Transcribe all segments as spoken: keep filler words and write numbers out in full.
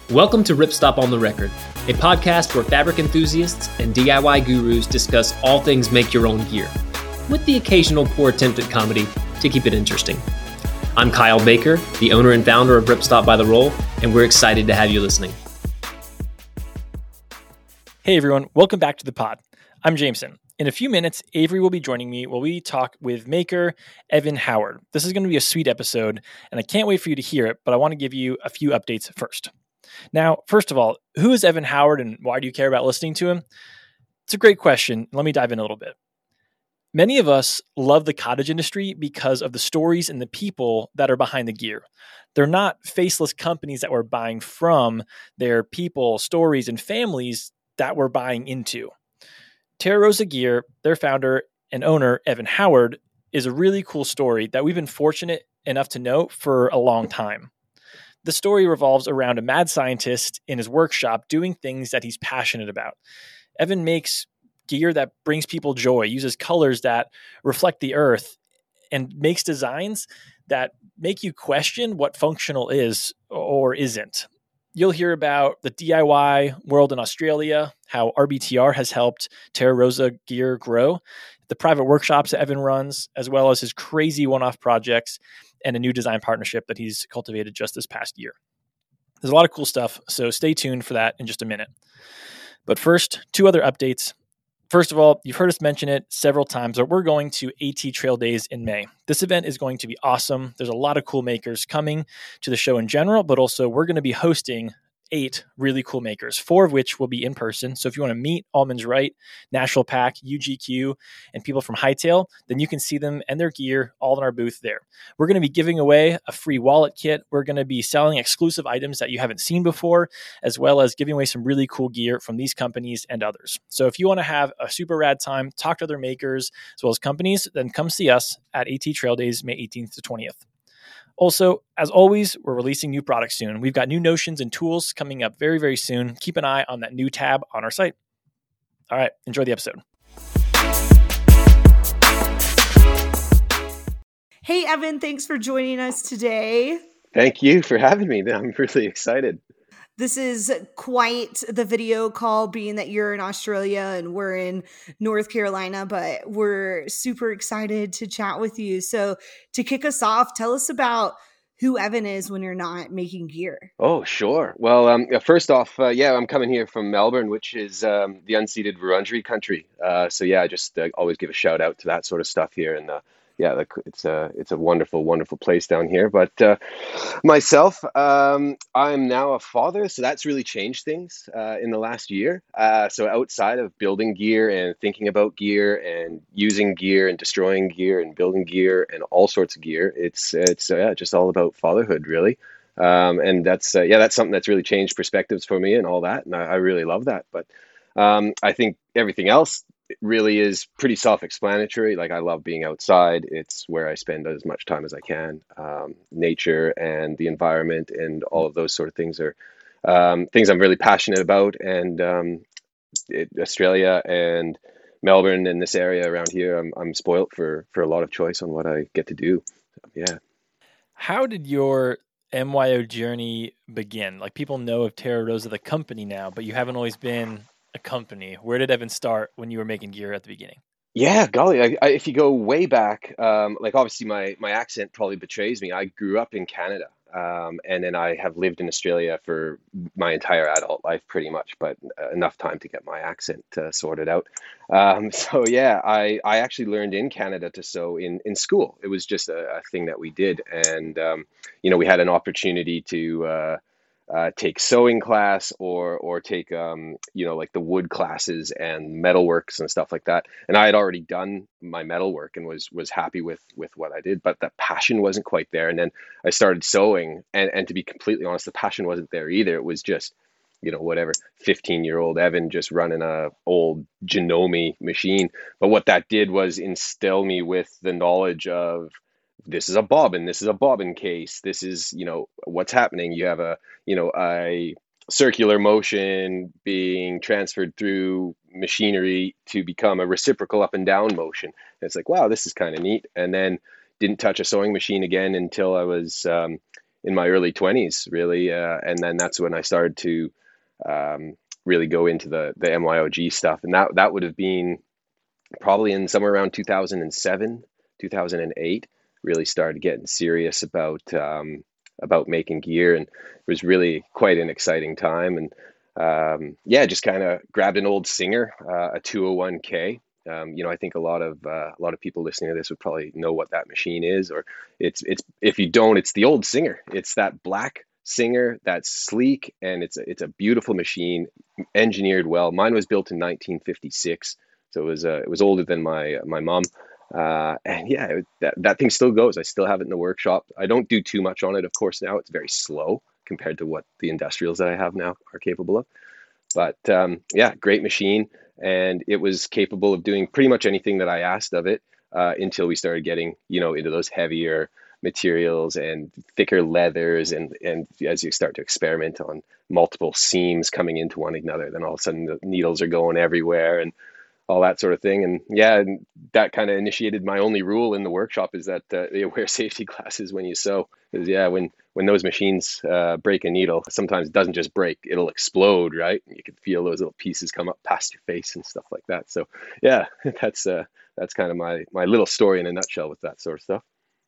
Welcome to Ripstop on the Record, a podcast where fabric enthusiasts and D I Y gurus discuss all things make your own gear, with the occasional poor attempt at comedy to keep it interesting. I'm Kyle Baker, the owner and founder of Ripstop by the Roll, and we're excited to have you listening. Hey everyone, welcome back to the pod. I'm Jameson. In a few minutes, Avery will be joining me while we talk with maker Evan Howard. This is going to be a sweet episode, and I can't wait for you to hear it, but I want to give you a few updates first. Now, first of all, who is Evan Howard and why do you care about listening to him? It's a great question. Let me dive in a little bit. Many of us love the cottage industry because of the stories and the people that are behind the gear. They're not faceless companies that we're buying from. They're people, stories, and families that we're buying into. Terra Rosa Gear, their founder and owner, Evan Howard, is a really cool story that we've been fortunate enough to know for a long time. The story revolves around a mad scientist in his workshop doing things that he's passionate about. Evan makes gear that brings people joy, uses colors that reflect the earth, and makes designs that make you question what functional is or isn't. You'll hear about the D I Y world in Australia, how R B T R has helped Terra Rosa Gear grow, the private workshops that Evan runs, as well as his crazy one-off projects and a new design partnership that he's cultivated just this past year. There's a lot of cool stuff, so stay tuned for that in just a minute. But first, two other updates. First of all, you've heard us mention it several times, but we're going to AT Trail Days in May. This event is going to be awesome. There's a lot of cool makers coming to the show in general, but also we're going to be hosting eight really cool makers, four of which will be in person. So if you want to meet Almonds Right, National Pack, U G Q, and people from Hightail, then you can see them and their gear all in our booth there. We're going to be giving away a free wallet kit. We're going to be selling exclusive items that you haven't seen before, as well as giving away some really cool gear from these companies and others. So if you want to have a super rad time, talk to other makers as well as companies, then come see us at AT Trail Days, May eighteenth to twentieth. Also, as always, we're releasing new products soon. We've got new notions and tools coming up very, very soon. Keep an eye on that new tab on our site. All right, enjoy the episode. Hey, Evan, thanks for joining us today. Thank you for having me. I'm really excited. This is quite the video call, being that you're in Australia and we're in North Carolina, but we're super excited to chat with you. So to kick us off, tell us about who Evan is when you're not making gear. Oh, sure. Well, um, first off, uh, yeah, I'm coming here from Melbourne, which is um, the unceded Wurundjeri country. Uh, so yeah, I just uh, always give a shout out to that sort of stuff here. And uh, yeah, it's a, it's a wonderful, wonderful place down here. But uh, myself, um, I'm now a father, so that's really changed things uh, in the last year. Uh, so outside of building gear and thinking about gear and using gear and destroying gear and building gear and all sorts of gear, it's it's uh, yeah, just all about fatherhood, really. Um, and that's uh, yeah, that's something that's really changed perspectives for me and all that, and I, I really love that. But um, I think everything else really is pretty self-explanatory. Like, I love being outside. It's where I spend as much time as I can. Um, nature and the environment and all of those sort of things are um, things I'm really passionate about. And um, it, Australia and Melbourne and this area around here, I'm I'm spoilt for for a lot of choice on what I get to do. So, yeah. How did your M Y O journey begin? Like, people know of Terra Rosa, the company now, but you haven't always been a company. Where did Evan start when you were making gear at the beginning? Yeah, golly, I, I, if you go way back, um, like obviously my my accent probably betrays me. I grew up in Canada, um, and then I have lived in Australia for my entire adult life, pretty much, but enough time to get my accent uh, sorted out. Um, so yeah, I I actually learned in Canada to sew in in school. It was just a, a thing that we did, and um, you know, we had an opportunity to Uh, uh, take sewing class or or take um, you know, like the wood classes and metalworks and stuff like that. And I had already done my metalwork and was was happy with with what I did, but the passion wasn't quite there. And then I started sewing, and and to be completely honest, the passion wasn't there either. It was just, you know, whatever, fifteen year old Evan just running a old Janome machine. But what that did was instill me with the knowledge of, this is a bobbin, this is a bobbin case, this is, you know, what's happening. You have a, you know, a circular motion being transferred through machinery to become a reciprocal up and down motion. And it's like, wow, this is kind of neat. And then didn't touch a sewing machine again until I was um, in my early twenties, really. Uh, and then that's when I started to um, really go into the the M Y O G stuff. And that that would have been probably in somewhere around two thousand seven, two thousand eight, really started getting serious about um, about making gear. And it was really quite an exciting time. And um, yeah, just kind of grabbed an old Singer, uh, a two oh one K. Um, you know, I think a lot of uh, a lot of people listening to this would probably know what that machine is, or it's it's if you don't, it's the old Singer. It's that black Singer that's sleek, and it's a, it's a beautiful machine, engineered well. Mine was built in nineteen fifty-six, so it was uh, it was older than my my mom. Uh, and yeah, it, that that thing still goes. I still have it in the workshop. I don't do too much on it, of course. Now it's very slow compared to what the industrials that I have now are capable of. But um, yeah, great machine. And it was capable of doing pretty much anything that I asked of it uh, until we started getting, you know, into those heavier materials and thicker leathers. And, and as you start to experiment on multiple seams coming into one another, then all of a sudden the needles are going everywhere and all that sort of thing. And yeah, and that kind of initiated my only rule in the workshop is that uh, you wear safety glasses when you sew. Because yeah, when when those machines uh, break a needle, sometimes it doesn't just break, it'll explode, right? You can feel those little pieces come up past your face and stuff like that. So yeah, that's uh, that's kind of my my little story in a nutshell with that sort of stuff.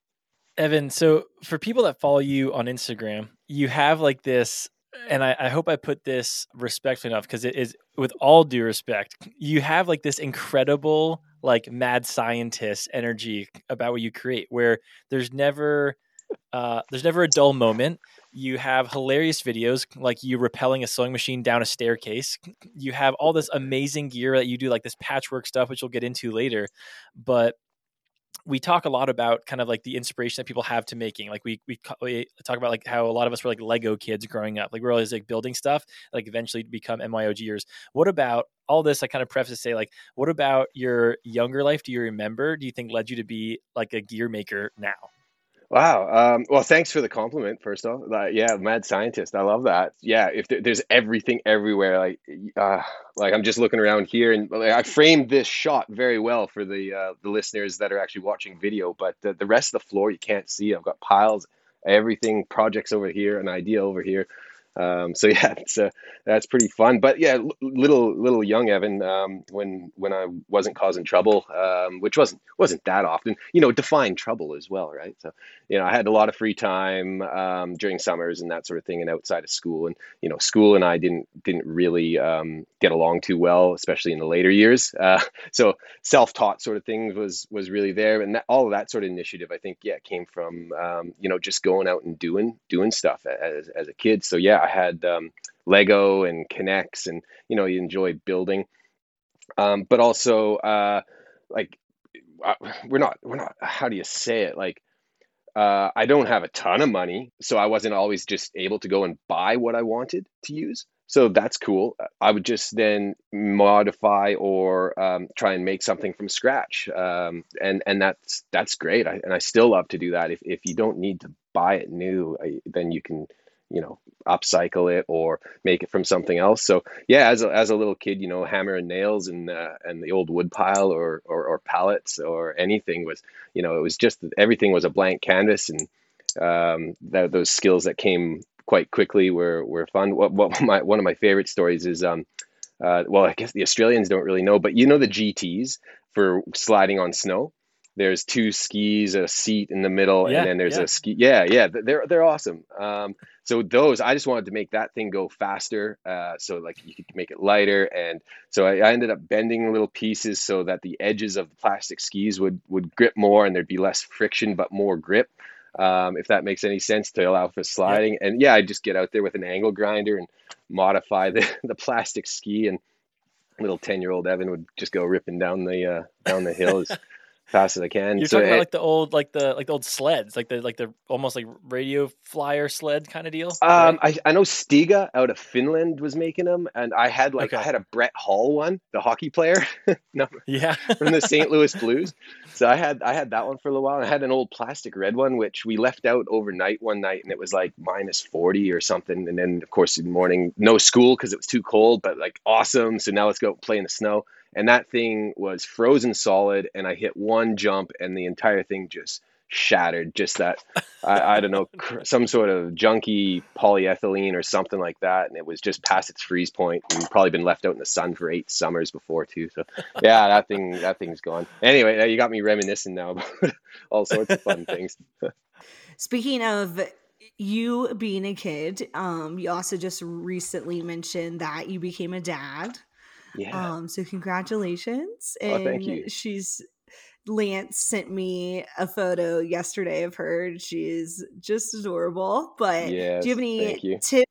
Evan, so for people that follow you on Instagram, you have like this, and I, I hope I put this respectfully enough, because it is, with all due respect, you have like this incredible, like mad scientist energy about what you create, where there's never, uh, there's never a dull moment. You have hilarious videos, like you rappelling a sewing machine down a staircase. You have all this amazing gear that you do, like this patchwork stuff, which we'll get into later. But we talk a lot about kind of like the inspiration that people have to making. Like we, we we talk about like how a lot of us were like Lego kids growing up. Like we're always like building stuff, like eventually to become M Y O Gers. What about all this? I kind of preface to say, like, what about your younger life? Do you remember? Do you think led you to be like a gear maker now? Wow. Um, well, thanks for the compliment, first off. Uh, yeah, mad scientist. I love that. Yeah, if there, there's everything everywhere, like, uh, like I'm just looking around here, and like, I framed this shot very well for the uh, the listeners that are actually watching video. But the, the rest of the floor you can't see. I've got piles, everything, projects over here, an idea over here. Um, so yeah, it's uh, that's pretty fun. But yeah, l- little little young Evan, um, when when I wasn't causing trouble, um, which wasn't wasn't that often, you know, define trouble as well, right? So you know, I had a lot of free time um, during summers and that sort of thing, and outside of school. And you know, school and I didn't didn't really um, get along too well, especially in the later years. Uh, so self-taught sort of things was was really there, and that, all of that sort of initiative, I think, yeah, came from um, you know, just going out and doing doing stuff as as a kid. So yeah. I had um, Lego and K'Nex, and you know, you enjoy building, um, but also uh, like uh, we're not we're not. How do you say it? Like uh, I don't have a ton of money, so I wasn't always just able to go and buy what I wanted to use. So that's cool. I would just then modify or um, try and make something from scratch, um, and and that's that's great. I, and I still love to do that. If if you don't need to buy it new, I, then you can, you know, upcycle it or make it from something else. So yeah, as a, as a little kid, you know, hammer and nails and uh, and the old wood pile or, or or pallets or anything was, you know, it was just everything was a blank canvas, and um, that, those skills that came quite quickly were were fun. What what my one of my favorite stories is um uh, well, I guess the Australians don't really know, but you know the G Ts for sliding on snow. There's two skis, a seat in the middle, Yeah, and then there's yeah. a ski. Yeah, yeah, th- they're they're awesome. Um, so those, I just wanted to make that thing go faster, uh, so like you could make it lighter, and so I, I ended up bending little pieces so that the edges of the plastic skis would would grip more, and there'd be less friction but more grip, um, if that makes any sense, to allow for sliding. And yeah, I just get out there with an angle grinder and modify the the plastic ski, and little ten year old Evan would just go ripping down the uh, down the hill as fast as I can. You're So talking about it- like the old, like the like the old sleds, like the like the almost like radio flyer sled kind of deal. Um, right? I, I know Stiga out of Finland was making them, and I had like I Okay. had a Brett Hall one, the hockey player, no, Yeah. from the Saint Louis Blues. So I had I had that one for a little while. I had an old plastic red one, which we left out overnight one night, and it was like minus forty or something. And then of course in the morning, no school because it was too cold, but like awesome. So now let's go play in the snow. And that thing was frozen solid, and I hit one jump, and the entire thing just shattered. Just that, I, I don't know, cr- some sort of junky polyethylene or something like that. And it was just past its freeze point and probably been left out in the sun for eight summers before too. So yeah, that thing, that thing's gone. Anyway, you got me reminiscing now about all sorts of fun things. Speaking of you being a kid, um, you also just recently mentioned that you became a dad. Yeah. Um, so congratulations. Oh, And thank you. she's Lance sent me a photo yesterday of her. She's just adorable. But do you have Yes, thank any you. tips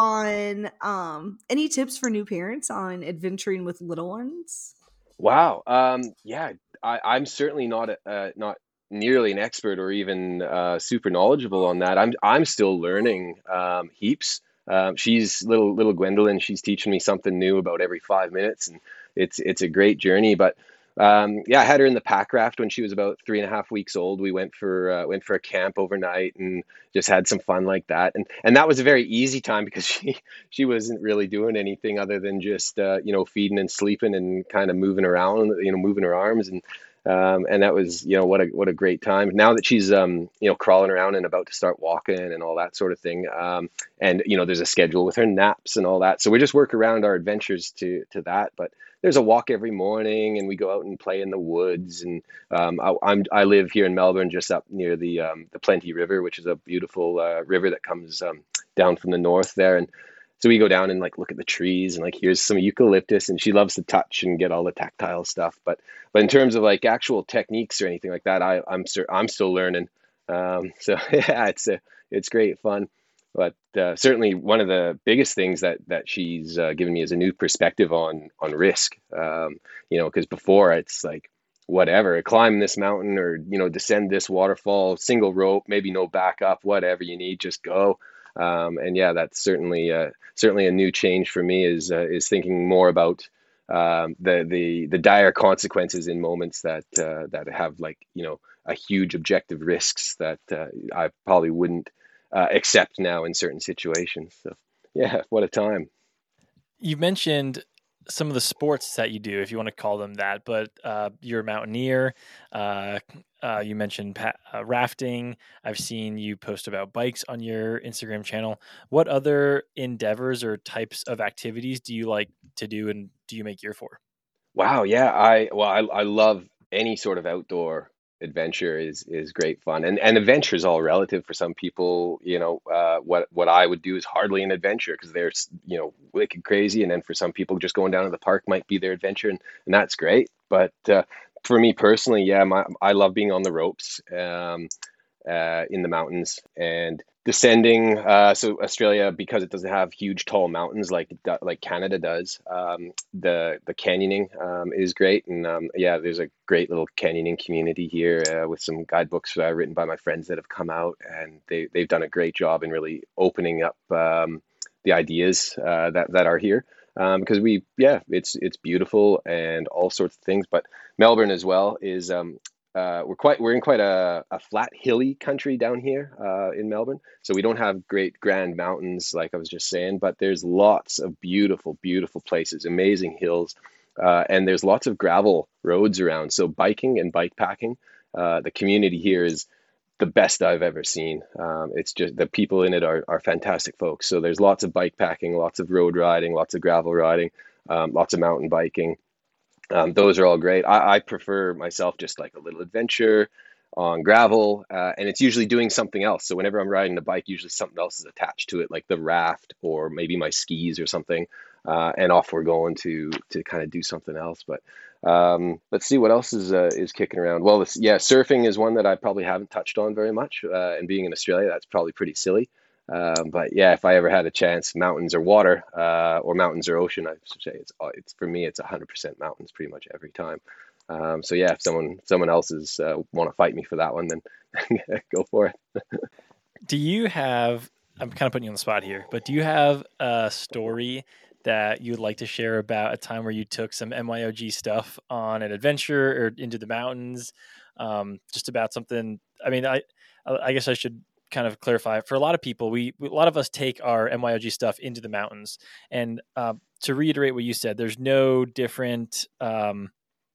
on um any tips for new parents on adventuring with little ones? Wow. Um, yeah, I, I'm certainly not a, uh, not nearly an expert or even uh, super knowledgeable on that. I'm I'm still learning um, heaps. Um, she's little little Gwendolyn. She's teaching me something new about every five minutes, and it's it's a great journey. But um, yeah, I had her in the pack raft when she was about three and a half weeks old. We went for uh, went for a camp overnight and just had some fun like that. And and that was a very easy time because she she wasn't really doing anything other than just uh, you know feeding and sleeping and kind of moving around, you know, moving her arms, and um, and that was you know what a what a great time. Now that she's um, you know crawling around and about to start walking and all that sort of thing, um, and you know there's a schedule with her naps and all that, so we just work around our adventures to to that. But there's a walk every morning, and we go out and play in the woods. And um, I, I'm I live here in Melbourne, just up near the um, the Plenty River, which is a beautiful uh, river that comes um, down from the north there. And so we go down and like look at the trees and like here's some eucalyptus, and she loves to touch and get all the tactile stuff. But but in terms of like actual techniques or anything like that, I I'm cer- I'm still learning. Um, so yeah, it's a, it's great fun. But uh, certainly one of the biggest things that that she's uh, given me is a new perspective on on risk. Um, you know, because before it's like whatever, climb this mountain or you know descend this waterfall, single rope, maybe no backup, whatever you need, just go. Um, and yeah, that's certainly uh, certainly a new change for me is uh, is thinking more about um, the the the dire consequences in moments that uh, that have like you know a huge objective risks that uh, I probably wouldn't uh, accept now in certain situations. So yeah, what a time. You mentioned some of the sports that you do, if you want to call them that, but uh, you're a mountaineer. Uh, uh, you mentioned pa- uh, rafting. I've seen you post about bikes on your Instagram channel. What other endeavors or types of activities do you like to do, and do you make gear for? Wow, yeah, I well, I I love any sort of outdoor adventure is is great fun, and and adventure is all relative for some people. You know, uh, what what I would do is hardly an adventure because they're s- you know wicked crazy, and then for some people, just going down to the park might be their adventure, and and that's great. But uh, for me personally, yeah, my I love being on the ropes. Um, uh, in the mountains and descending. Uh, so Australia, because it doesn't have huge tall mountains like it do- like Canada does, um, the the canyoning um, is great. And um, yeah, there's a great little canyoning community here uh, with some guidebooks uh, written by my friends that have come out, and they they've done a great job in really opening up um, the ideas uh, that that are here. Um, because we, yeah, it's it's beautiful and all sorts of things. But Melbourne as well is um, uh, we're quite we're in quite a, a flat hilly country down here uh, in Melbourne, so we don't have great grand mountains like I was just saying, but there's lots of beautiful beautiful places, amazing hills, uh, and there's lots of gravel roads around, so biking and bike packing, uh, the community here is the best I've ever seen. Um, it's just the people in it are, are fantastic folks, so there's lots of bike packing, lots of road riding, lots of gravel riding, um, lots of mountain biking. Um, those are all great. I, I prefer myself just like a little adventure on gravel, uh, and it's usually doing something else. So whenever I'm riding the bike, usually something else is attached to it, like the raft or maybe my skis or something, uh, and off we're going to to kind of do something else. But um, let's see what else is uh, is kicking around. Well, this, yeah, surfing is one that I probably haven't touched on very much, uh, and being in Australia, that's probably pretty silly. Um, but yeah, if I ever had a chance, mountains or water, uh, or mountains or ocean, I should say it's uh, it's for me, it's one hundred percent mountains pretty much every time. Um, so yeah, if someone someone else is uh, want to fight me for that one, then go for it. Do you have, I'm kind of putting you on the spot here, but do you have a story that you would like to share about a time where you took some M Y O G stuff on an adventure or into the mountains? Um, just about something. I mean, I, I guess I should kind of clarify for a lot of people, we, a lot of us take our M Y O G stuff into the mountains. And uh, to reiterate what you said, there's no different, um,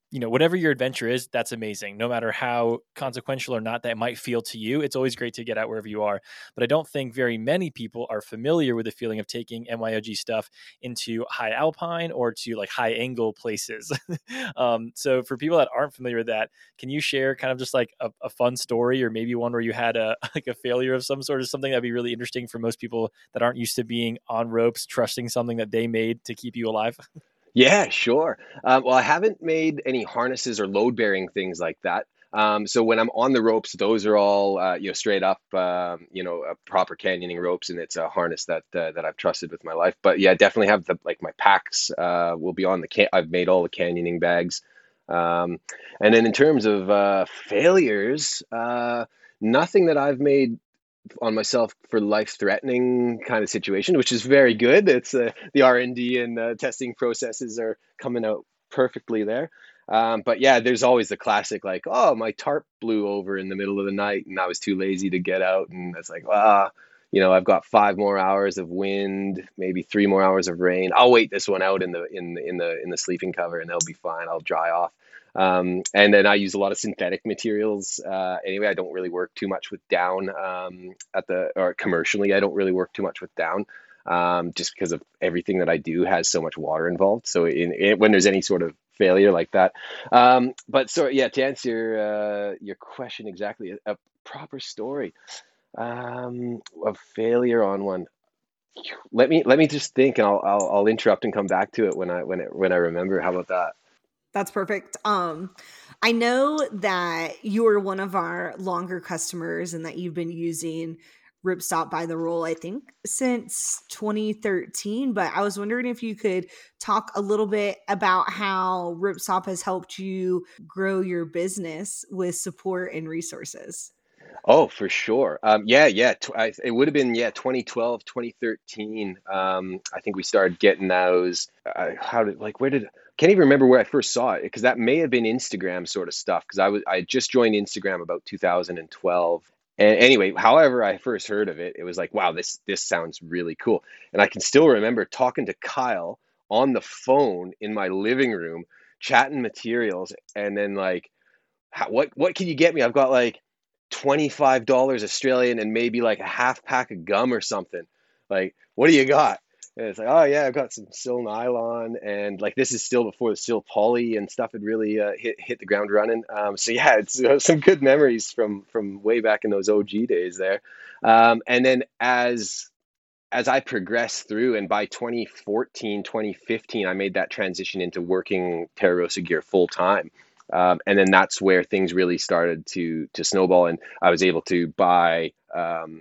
you know, whatever your adventure is, that's amazing. No matter how consequential or not that might feel to you, it's always great to get out wherever you are. But I don't think very many people are familiar with the feeling of taking M Y O G stuff into high alpine or to like high angle places. um, so for people that aren't familiar with that, can you share kind of just like a, a fun story, or maybe one where you had a like a failure of some sort, of something that'd be really interesting for most people that aren't used to being on ropes, trusting something that they made to keep you alive? Yeah, sure. Um, well, I haven't made any harnesses or load bearing things like that. Um, so when I'm on the ropes, those are all uh, you know straight up, um, you know, uh, proper canyoning ropes, and it's a harness that uh, that I've trusted with my life. But yeah, definitely have the like my packs uh, will be on the can. I've made all the canyoning bags, um, and then in terms of uh, failures, uh, nothing that I've made on myself for life-threatening kind of situation, which is very good. It's uh, the R and D and uh, testing processes are coming out perfectly there. Um, but yeah, there's always the classic like, oh, my tarp blew over in the middle of the night and I was too lazy to get out. And it's like, ah, you know, I've got five more hours of wind, maybe three more hours of rain. I'll wait this one out in the in the in the in the sleeping cover, and they'll be fine. I'll dry off. Um, and then I use a lot of synthetic materials. Uh, anyway, I don't really work too much with down um, at the or commercially. I don't really work too much with down um, just because of everything that I do has so much water involved. So in, in when there's any sort of failure like that, um, but so yeah, to answer your uh, your question exactly, a, a proper story um, of failure on one. Let me let me just think, and I'll, I'll I'll interrupt and come back to it when I when it, when I remember. How about that? That's perfect. Um, I know that you're one of our longer customers and that you've been using Ripstop by the Roll, I think, since twenty thirteen. But I was wondering if you could talk a little bit about how Ripstop has helped you grow your business with support and resources. Oh, for sure. Um, yeah, yeah. Tw- I, it would have been, yeah, twenty twelve, twenty thirteen. Um, I think we started getting those. Uh, how did, like, where did, can't even remember where I first saw it, because that may have been Instagram sort of stuff, because I was, I had just joined Instagram about two thousand twelve. And anyway, however I first heard of it, it was like, wow, this, this sounds really cool. And I can still remember talking to Kyle on the phone in my living room, chatting materials, and then like, how, what, what can you get me? I've got like twenty-five dollars Australian and maybe like a half pack of gum or something. Like, what do you got? And it's like, oh yeah, I've got some Sil nylon, and like this is still before the Sil poly and stuff had really uh, hit hit the ground running. Um, so yeah, it's uh, some good memories from from way back in those O G days there. Um, and then as as I progressed through, and by twenty fourteen, twenty fifteen, I made that transition into working Terra Rosa gear full time. Um, and then that's where things really started to to snowball, and I was able to buy um,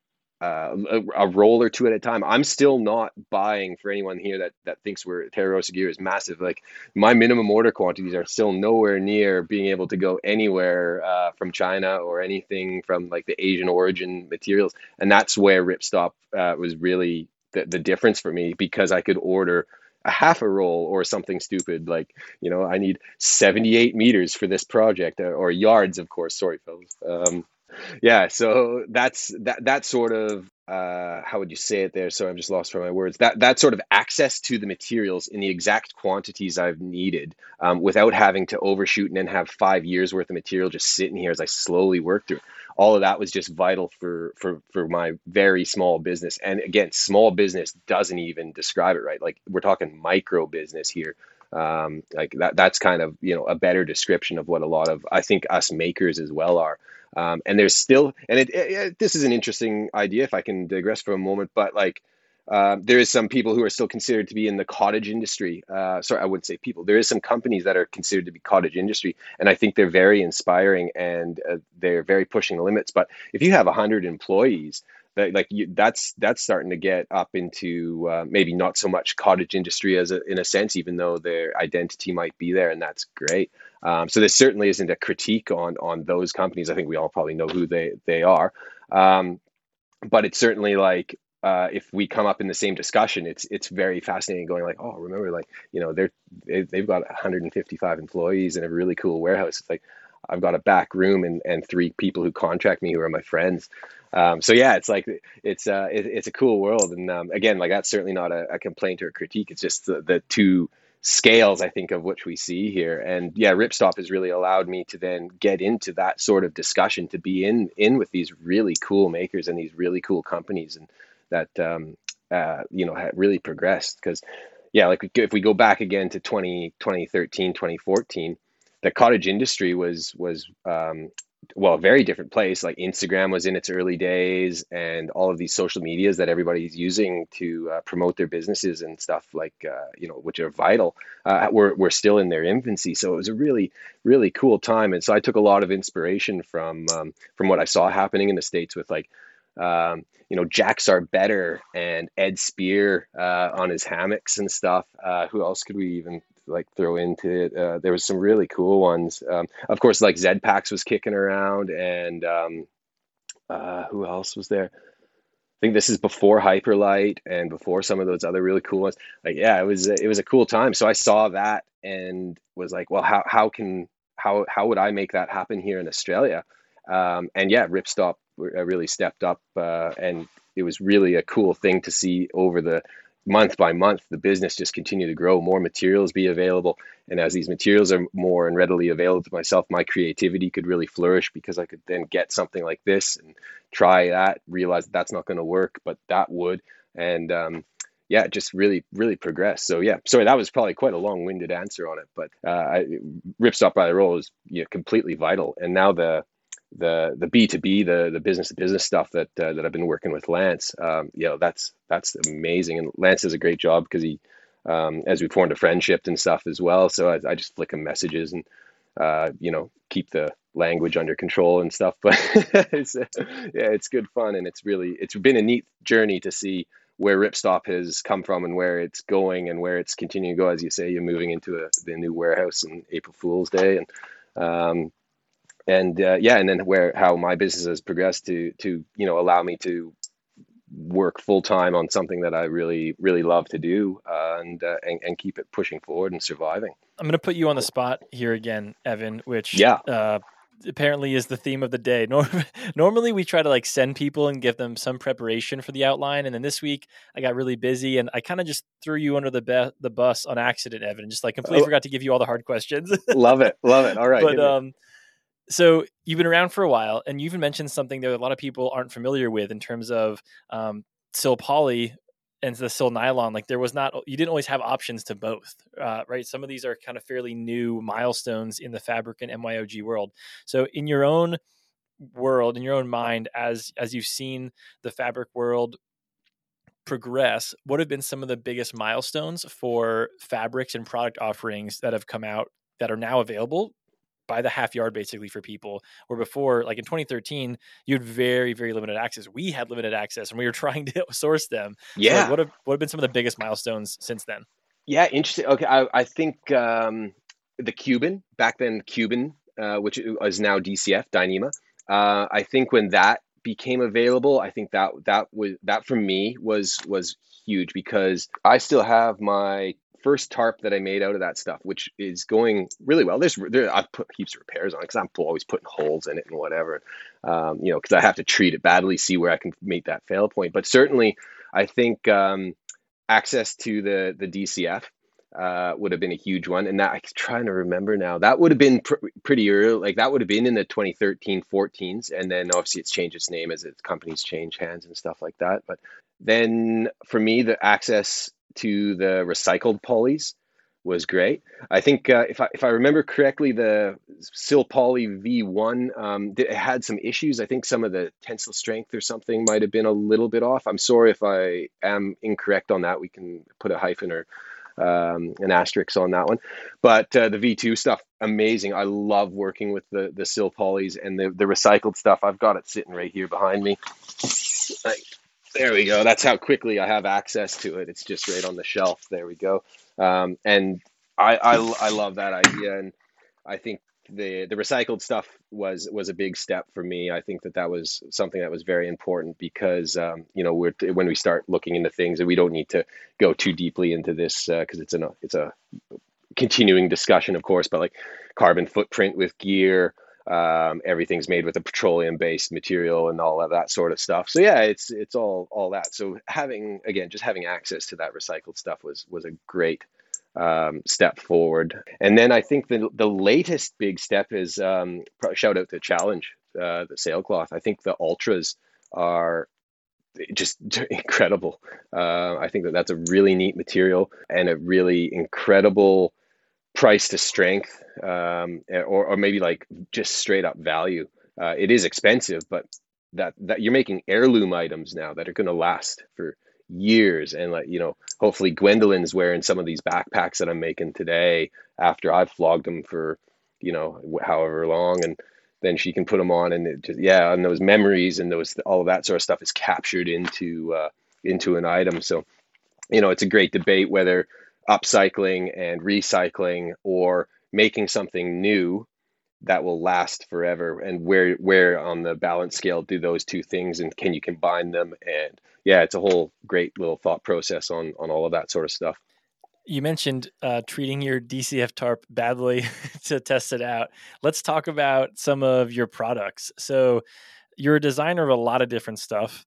uh, a, a roll or two at a time. I'm still not buying, for anyone here that that thinks we're Terra Rosa gear is massive. Like, my minimum order quantities are still nowhere near being able to go anywhere uh, from China or anything from like the Asian origin materials. And that's where Ripstop uh, was really the, the difference for me, because I could order a half a roll or something stupid like, you know, I need seventy-eight meters for this project, or, or yards, of course. Sorry, fellas. Um, yeah, so that's that that sort of uh, how would you say it there? So I'm just lost for my words. That that sort of access to the materials in the exact quantities I've needed, um, without having to overshoot and then have five years worth of material just sitting here as I slowly work through it. All of that was just vital for for for my very small business. And again, small business doesn't even describe it right. Like, we're talking micro business here. Um, like that that's kind of, you know, a better description of what a lot of, I think, us makers as well are. Um, and there's still, and it, it, it, this is an interesting idea if I can digress for a moment, but like, uh, there is some people who are still considered to be in the cottage industry. Uh, sorry, I wouldn't say people. There is some companies that are considered to be cottage industry, and I think they're very inspiring, and uh, they're very pushing the limits. But if you have a hundred employees, that like you, that's that's starting to get up into uh, maybe not so much cottage industry as a, in a sense, even though their identity might be there, and that's great. Um, so there certainly isn't a critique on on those companies. I think we all probably know who they they are, um, but it's certainly like, uh, if we come up in the same discussion, it's it's very fascinating going like, oh, remember, like, you know, they're they, they've got one hundred fifty-five employees in a really cool warehouse. It's like, I've got a back room and and three people who contract me who are my friends. Um, so yeah, it's like it's uh it, it's a cool world, and um, again, like, that's certainly not a, a complaint or a critique. It's just the, the two scales, I think, of which we see here. And yeah, Ripstop has really allowed me to then get into that sort of discussion, to be in in with these really cool makers and these really cool companies, and that um, uh, you know, had really progressed. Because yeah, like if we go back again to twenty, twenty thirteen, twenty fourteen, the cottage industry was was um, well, a very different place. Like Instagram was in its early days, and all of these social medias that everybody's using to uh, promote their businesses and stuff, like uh, you know, which are vital, uh, were were still in their infancy. So it was a really really cool time, and so I took a lot of inspiration from um, from what I saw happening in the States with like um, you know, Jacks Are Better and Ed Spear uh, on his hammocks and stuff. Uh, who else could we even like throw into it? Uh, there was some really cool ones. Um, of course, like Zed Packs was kicking around, and um, uh, who else was there? I think this is before Hyperlight and before some of those other really cool ones. Like, yeah, it was it was a cool time. So I saw that and was like, well, how how can how how would I make that happen here in Australia? Um, and yeah, Ripstop really stepped up, uh, and it was really a cool thing to see over the month by month, the business just continue to grow, more materials be available. And as these materials are more and readily available to myself, my creativity could really flourish, because I could then get something like this and try that, realize that that's not going to work, but that would. And um, yeah, just really, really progress. So yeah, sorry, that was probably quite a long-winded answer on it, but uh, I, Ripstop by the Roll is, you know, completely vital. And now the the the B two B, the the business to business stuff that uh, that I've been working with Lance, um, you know, that's that's amazing. And Lance does a great job, because he, um, as we formed a friendship and stuff as well. So I, I just flick him messages and uh, you know, keep the language under control and stuff. But it's, yeah, it's good fun, and it's really it's been a neat journey to see where Ripstop has come from and where it's going and where it's continuing to go. As you say, you're moving into a, the new warehouse on April Fool's Day, and um, and uh, yeah, and then where how my business has progressed to to you know, allow me to work full time on something that I really really love to do, uh, and, uh, and and keep it pushing forward and surviving. I'm going to put you on the spot here again, Evan, which yeah. Uh, apparently is the theme of the day. Norm- normally we try to like send people and give them some preparation for the outline. And then this week I got really busy and I kind of just threw you under the be- the bus on accident, Evan, just like completely oh. forgot to give you all the hard questions. Love it. Love it. All right. But, um, so you've been around for a while, and you even mentioned something that a lot of people aren't familiar with in terms of um, Sil Poly and the Sil Nylon. Like there was not, you didn't always have options to both, uh, right? Some of these are kind of fairly new milestones in the fabric and M Y O G world. So in your own world, in your own mind, as as you've seen the fabric world progress, what have been some of the biggest milestones for fabrics and product offerings that have come out that are now available by the half yard, basically, for people, where before, like in twenty thirteen, you had very, very limited access. We had limited access and we were trying to source them. Yeah. So like, what have, what have been some of the biggest milestones since then? Yeah. Interesting. Okay. I, I think um, the Cuban, back then Cuban, uh, which is now D C F, Dyneema. Uh, I think when that became available, I think that, that was, that for me was, was huge, because I still have my first tarp that I made out of that stuff, which is going really well. There's there, I've put heaps of repairs on it, because I'm always putting holes in it and whatever, um, you know, because I have to treat it badly, see where I can make that fail point. But certainly, I think um, access to the the D C F uh, would have been a huge one. And that I'm trying to remember now, that would have been pr- pretty early. Like that would have been in the twenty thirteen fourteens, and then obviously it's changed its name as its companies change hands and stuff like that. But then for me, the access to the recycled polys was great. I think uh, if I if I remember correctly, the Sil Poly V one um, it had some issues. I think some of the tensile strength or something might have been a little bit off. I'm sorry if I am incorrect on that. We can put a hyphen or um, an asterisk on that one. But uh, the V two stuff, amazing. I love working with the the Sil Polys and the the recycled stuff. I've got it sitting right here behind me. Like, there we go. That's how quickly I have access to it. It's just right on the shelf. There we go. Um, and I, I, I love that idea. And I think the, the recycled stuff was, was a big step for me. I think that that was something that was very important, because, um, you know, we're, when we start looking into things, and we don't need to go too deeply into this, uh, cause it's a, it's a continuing discussion, of course, but like carbon footprint with gear, Um, everything's made with a petroleum-based material and all of that sort of stuff. So yeah, it's it's all all that. So having again, just having access to that recycled stuff was was a great um, step forward. And then I think the the latest big step is um, shout out to Challenge, uh, the sailcloth. I think the Ultras are just incredible. Uh, I think that that's a really neat material and a really incredible price to strength, um, or, or maybe like just straight up value. Uh, it is expensive, but that, that you're making heirloom items now that are going to last for years. And like, you know, hopefully Gwendolyn's wearing some of these backpacks that I'm making today after I've flogged them for, you know, however long. And then she can put them on, and it just, yeah, and those memories and those, all of that sort of stuff is captured into, uh, into an item. So, you know, it's a great debate whether upcycling and recycling or making something new that will last forever, and where, where on the balance scale do those two things, and can you combine them? And yeah, it's a whole great little thought process on, on all of that sort of stuff. You mentioned uh, treating your D C F tarp badly to test it out. Let's talk about some of your products. So you're a designer of a lot of different stuff.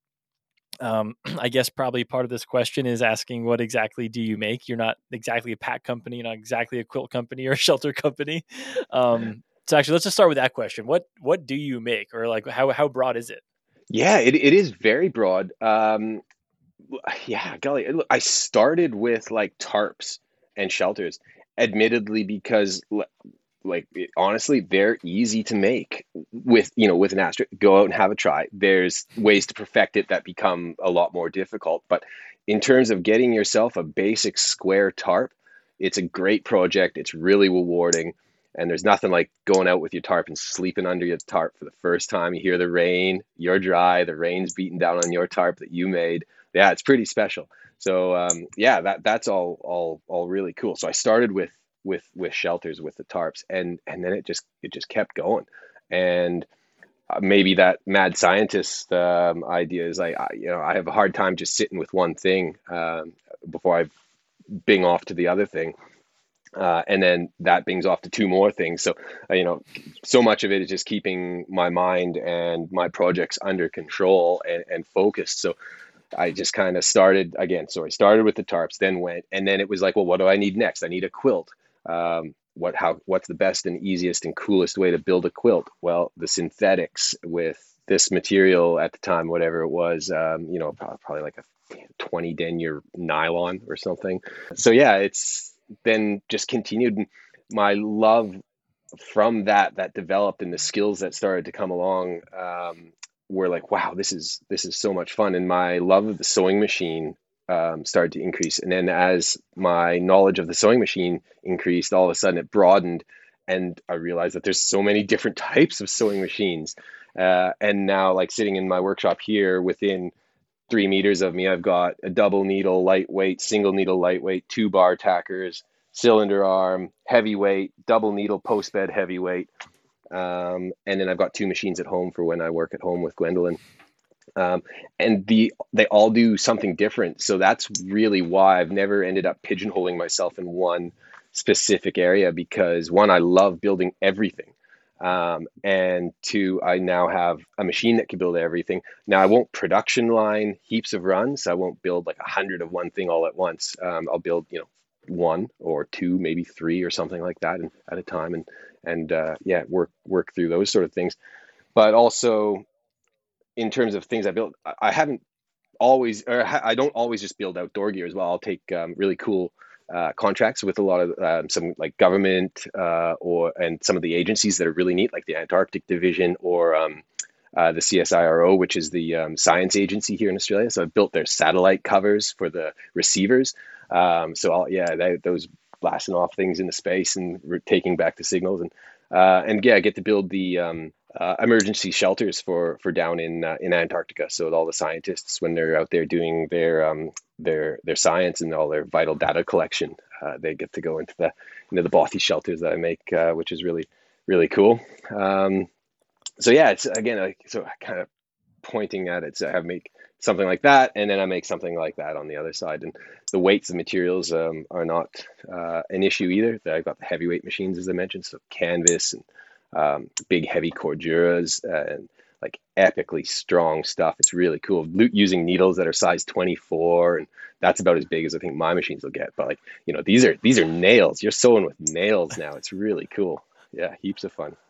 Um, I guess probably part of this question is asking, what exactly do you make? You're not exactly a pack company, you're not exactly a quilt company or a shelter company. Um, so actually, let's just start with that question. What what do you make, or like how how broad is it? Yeah, it it is very broad. Um, yeah, golly, look, I started with like tarps and shelters, admittedly, because like honestly, they're easy to make with, you know, with an asterisk. Go out and have a try. There's ways to perfect it that become a lot more difficult. But in terms of getting yourself a basic square tarp, it's a great project. It's really rewarding. And there's nothing like going out with your tarp and sleeping under your tarp for the first time. You hear the rain, you're dry, the rain's beating down on your tarp that you made. Yeah, it's pretty special. So um, yeah, that that's all all all really cool. So I started with with with shelters, with the tarps, and and then it just it just kept going. And uh, maybe that mad scientist um, idea is like, I, you know, I have a hard time just sitting with one thing um, before I bing off to the other thing. Uh, and then that brings off to two more things. So, uh, you know, so much of it is just keeping my mind and my projects under control and, and focused. So I just kind of started again. So I started with the tarps, then went, and then it was like, well, what do I need next? I need a quilt. Um, what, how, what's the best and easiest and coolest way to build a quilt? Well, the synthetics with this material at the time, whatever it was, um, you know, probably like a twenty denier nylon or something. So yeah, it's, then just continued. My love from that that developed, and the skills that started to come along um, were like, wow, this is this is so much fun. And my love of the sewing machine um, started to increase. And then as my knowledge of the sewing machine increased, all of a sudden it broadened, and I realized that there's so many different types of sewing machines. Uh, and now, like sitting in my workshop here, within three meters of me, I've got a double needle lightweight, single needle lightweight, two bar tackers, cylinder arm, heavyweight, double needle post bed heavyweight. Um, and then I've got two machines at home for when I work at home with Gwendolyn. Um, and the they all do something different. So that's really why I've never ended up pigeonholing myself in one specific area, because one, I love building everything. Um, and two, I now have a machine that can build everything. Now I won't production line heaps of runs. So I won't build like a hundred of one thing all at once. Um, I'll build, you know, one or two, maybe three or something like that and, at a time. And, and, uh, yeah, work, work through those sort of things. But also in terms of things I built, I haven't always, or I don't always just build outdoor gear as well. I'll take, um, really cool Uh, contracts with a lot of um, some like government uh, or and some of the agencies that are really neat, like the Antarctic Division or um, uh, the C S I R O, which is the um, science agency here in Australia. So I've built their satellite covers for the receivers. Um, so I'll, yeah, they, those blasting off things into space and re- taking back the signals, and uh, and yeah, I get to build the um, uh, emergency shelters for for down in uh, in Antarctica. So all the scientists, when they're out there doing their um, their their science and all their vital data collection, uh, they get to go into the into the Bothy shelters that I make, uh, which is really really cool. Um, so yeah, it's again, I, so kind of pointing at it. So I make something like that, and then I make something like that on the other side. And the weights of materials um, are not uh, an issue either. I've got the heavyweight machines, as I mentioned, so canvas and um, big heavy corduras, uh, and like epically strong stuff. It's really cool. Using needles that are size twenty-four, and that's about as big as I think my machines will get. But like, you know, these are these are nails. You're sewing with nails now. It's really cool. Yeah, heaps of fun.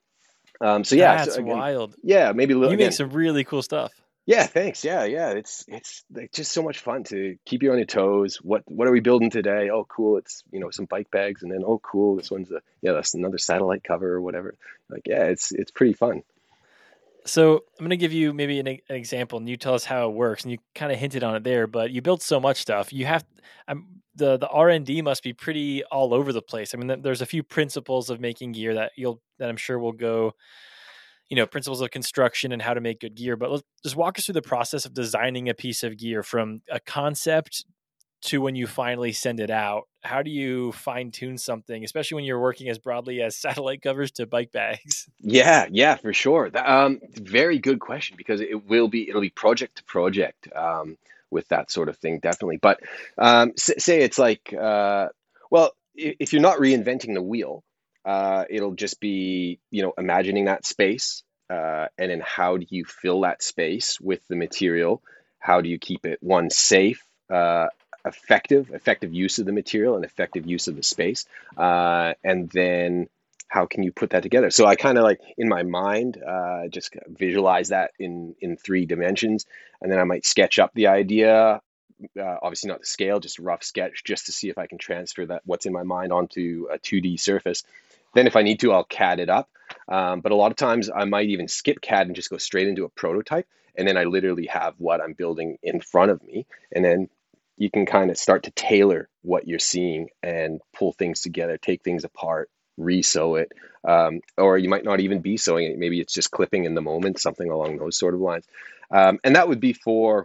Um, so yeah, that's so again, wild. Yeah, maybe a little. You Again, make some really cool stuff. Yeah, thanks. Yeah, yeah. It's it's like just so much fun to keep you on your toes. What what are we building today? Oh, cool. It's, you know, some bike bags, and then oh, cool. This one's a yeah, that's another satellite cover or whatever. Like, yeah, it's it's pretty fun. So I'm going to give you maybe an, an example, and you tell us how it works. And you kind of hinted on it there, but you build so much stuff. You have um, the the R and D must be pretty all over the place. I mean, there's a few principles of making gear that you'll that I'm sure will go. You know, principles of construction and how to make good gear. But let's just walk us through the process of designing a piece of gear from a concept to when you finally send it out. How do you fine tune something, especially when you're working as broadly as satellite covers to bike bags? Yeah, yeah, for sure. That, um, very good question, because it will be it'll be project to project um, with that sort of thing, definitely. But um, s- say it's like, uh, well, i- if you're not reinventing the wheel, uh, it'll just be, you know, imagining that space, uh, and then how do you fill that space with the material? How do you keep it, one, safe, uh, effective, effective use of the material and effective use of the space, uh, and then how can you put that together? So I kind of like in my mind, uh, just visualize that in in three dimensions, and then I might sketch up the idea. Uh, obviously not the scale, just a rough sketch, just to see if I can transfer that what's in my mind onto a two D surface. Then if I need to, I'll C A D it up. Um, but a lot of times I might even skip C A D and just go straight into a prototype. And then I literally have what I'm building in front of me. And then you can kind of start to tailor what you're seeing and pull things together, take things apart, re-sew it. Um, or you might not even be sewing it. Maybe it's just clipping in the moment, something along those sort of lines. Um, and that would be for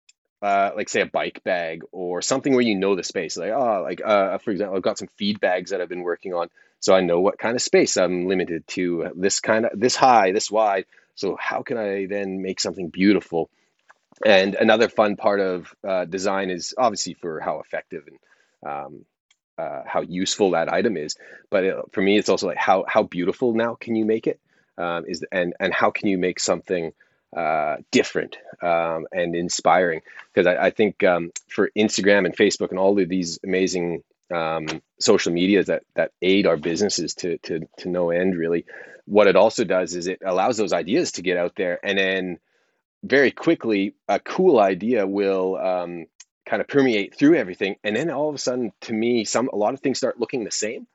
uh, like say a bike bag or something where you know the space. Like, oh, like uh, for example, I've got some feed bags that I've been working on, so I know what kind of space I'm limited to. This kind of this high, this wide. So how can I then make something beautiful? And another fun part of uh, design is obviously for how effective and um, uh, how useful that item is. But it, for me, it's also like how how beautiful now can you make it? Um, is and and how can you make something uh, different um, and inspiring? Because I, I think um, for Instagram and Facebook and all of these amazing um, social medias that that aid our businesses to to to no end, really, what it also does is it allows those ideas to get out there, and then very quickly a cool idea will um, kind of permeate through everything, and then all of a sudden, to me, some a lot of things start looking the same,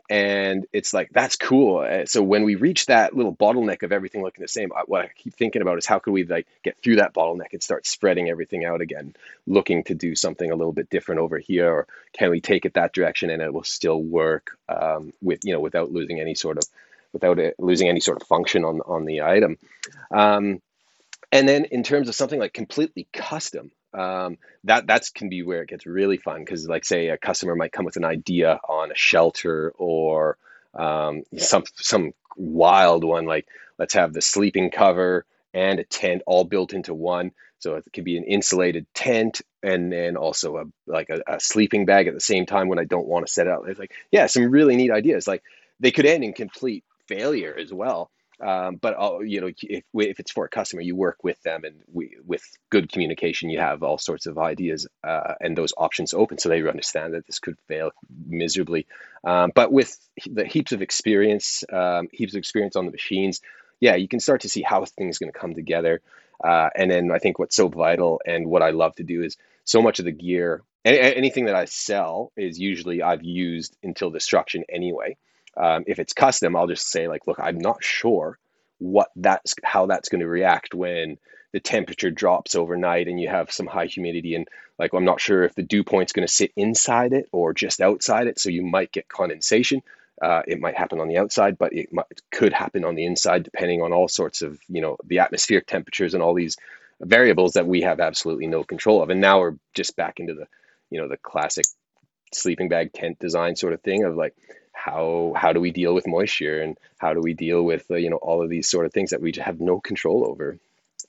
and it's like, that's cool. Uh, so when we reach that little bottleneck of everything looking the same, I, what I keep thinking about is how could we like get through that bottleneck and start spreading everything out again, looking to do something a little bit different over here, or can we take it that direction and it will still work um, with you know without losing any sort of without it losing any sort of function on on the item. Um, And then in terms of something like completely custom, um, that that's can be where it gets really fun, because like say a customer might come with an idea on a shelter or um, some some wild one, like let's have the sleeping cover and a tent all built into one. So it could be an insulated tent and then also a like a, a sleeping bag at the same time when I don't want to set it out. It's like, yeah, some really neat ideas. Like they could end in complete failure as well. Um, but uh, you know, if if it's for a customer, you work with them, and we, with good communication, you have all sorts of ideas uh, and those options open, so they understand that this could fail miserably. Um, but with the heaps of experience, um, heaps of experience on the machines, yeah, you can start to see how things going to come together. Uh, and then I think what's so vital and what I love to do is so much of the gear, any, anything that I sell is usually I've used until destruction anyway. Um, if it's custom, I'll just say like, look, I'm not sure what that's how that's going to react when the temperature drops overnight and you have some high humidity, and like I'm not sure if the dew point's going to sit inside it or just outside it. So you might get condensation. Uh, it might happen on the outside, but it, might, it could happen on the inside, depending on all sorts of you know the atmospheric temperatures and all these variables that we have absolutely no control of. And now we're just back into the you know the classic sleeping bag tent design sort of thing of like, how how do we deal with moisture, and how do we deal with uh, you know all of these sort of things that we just have no control over.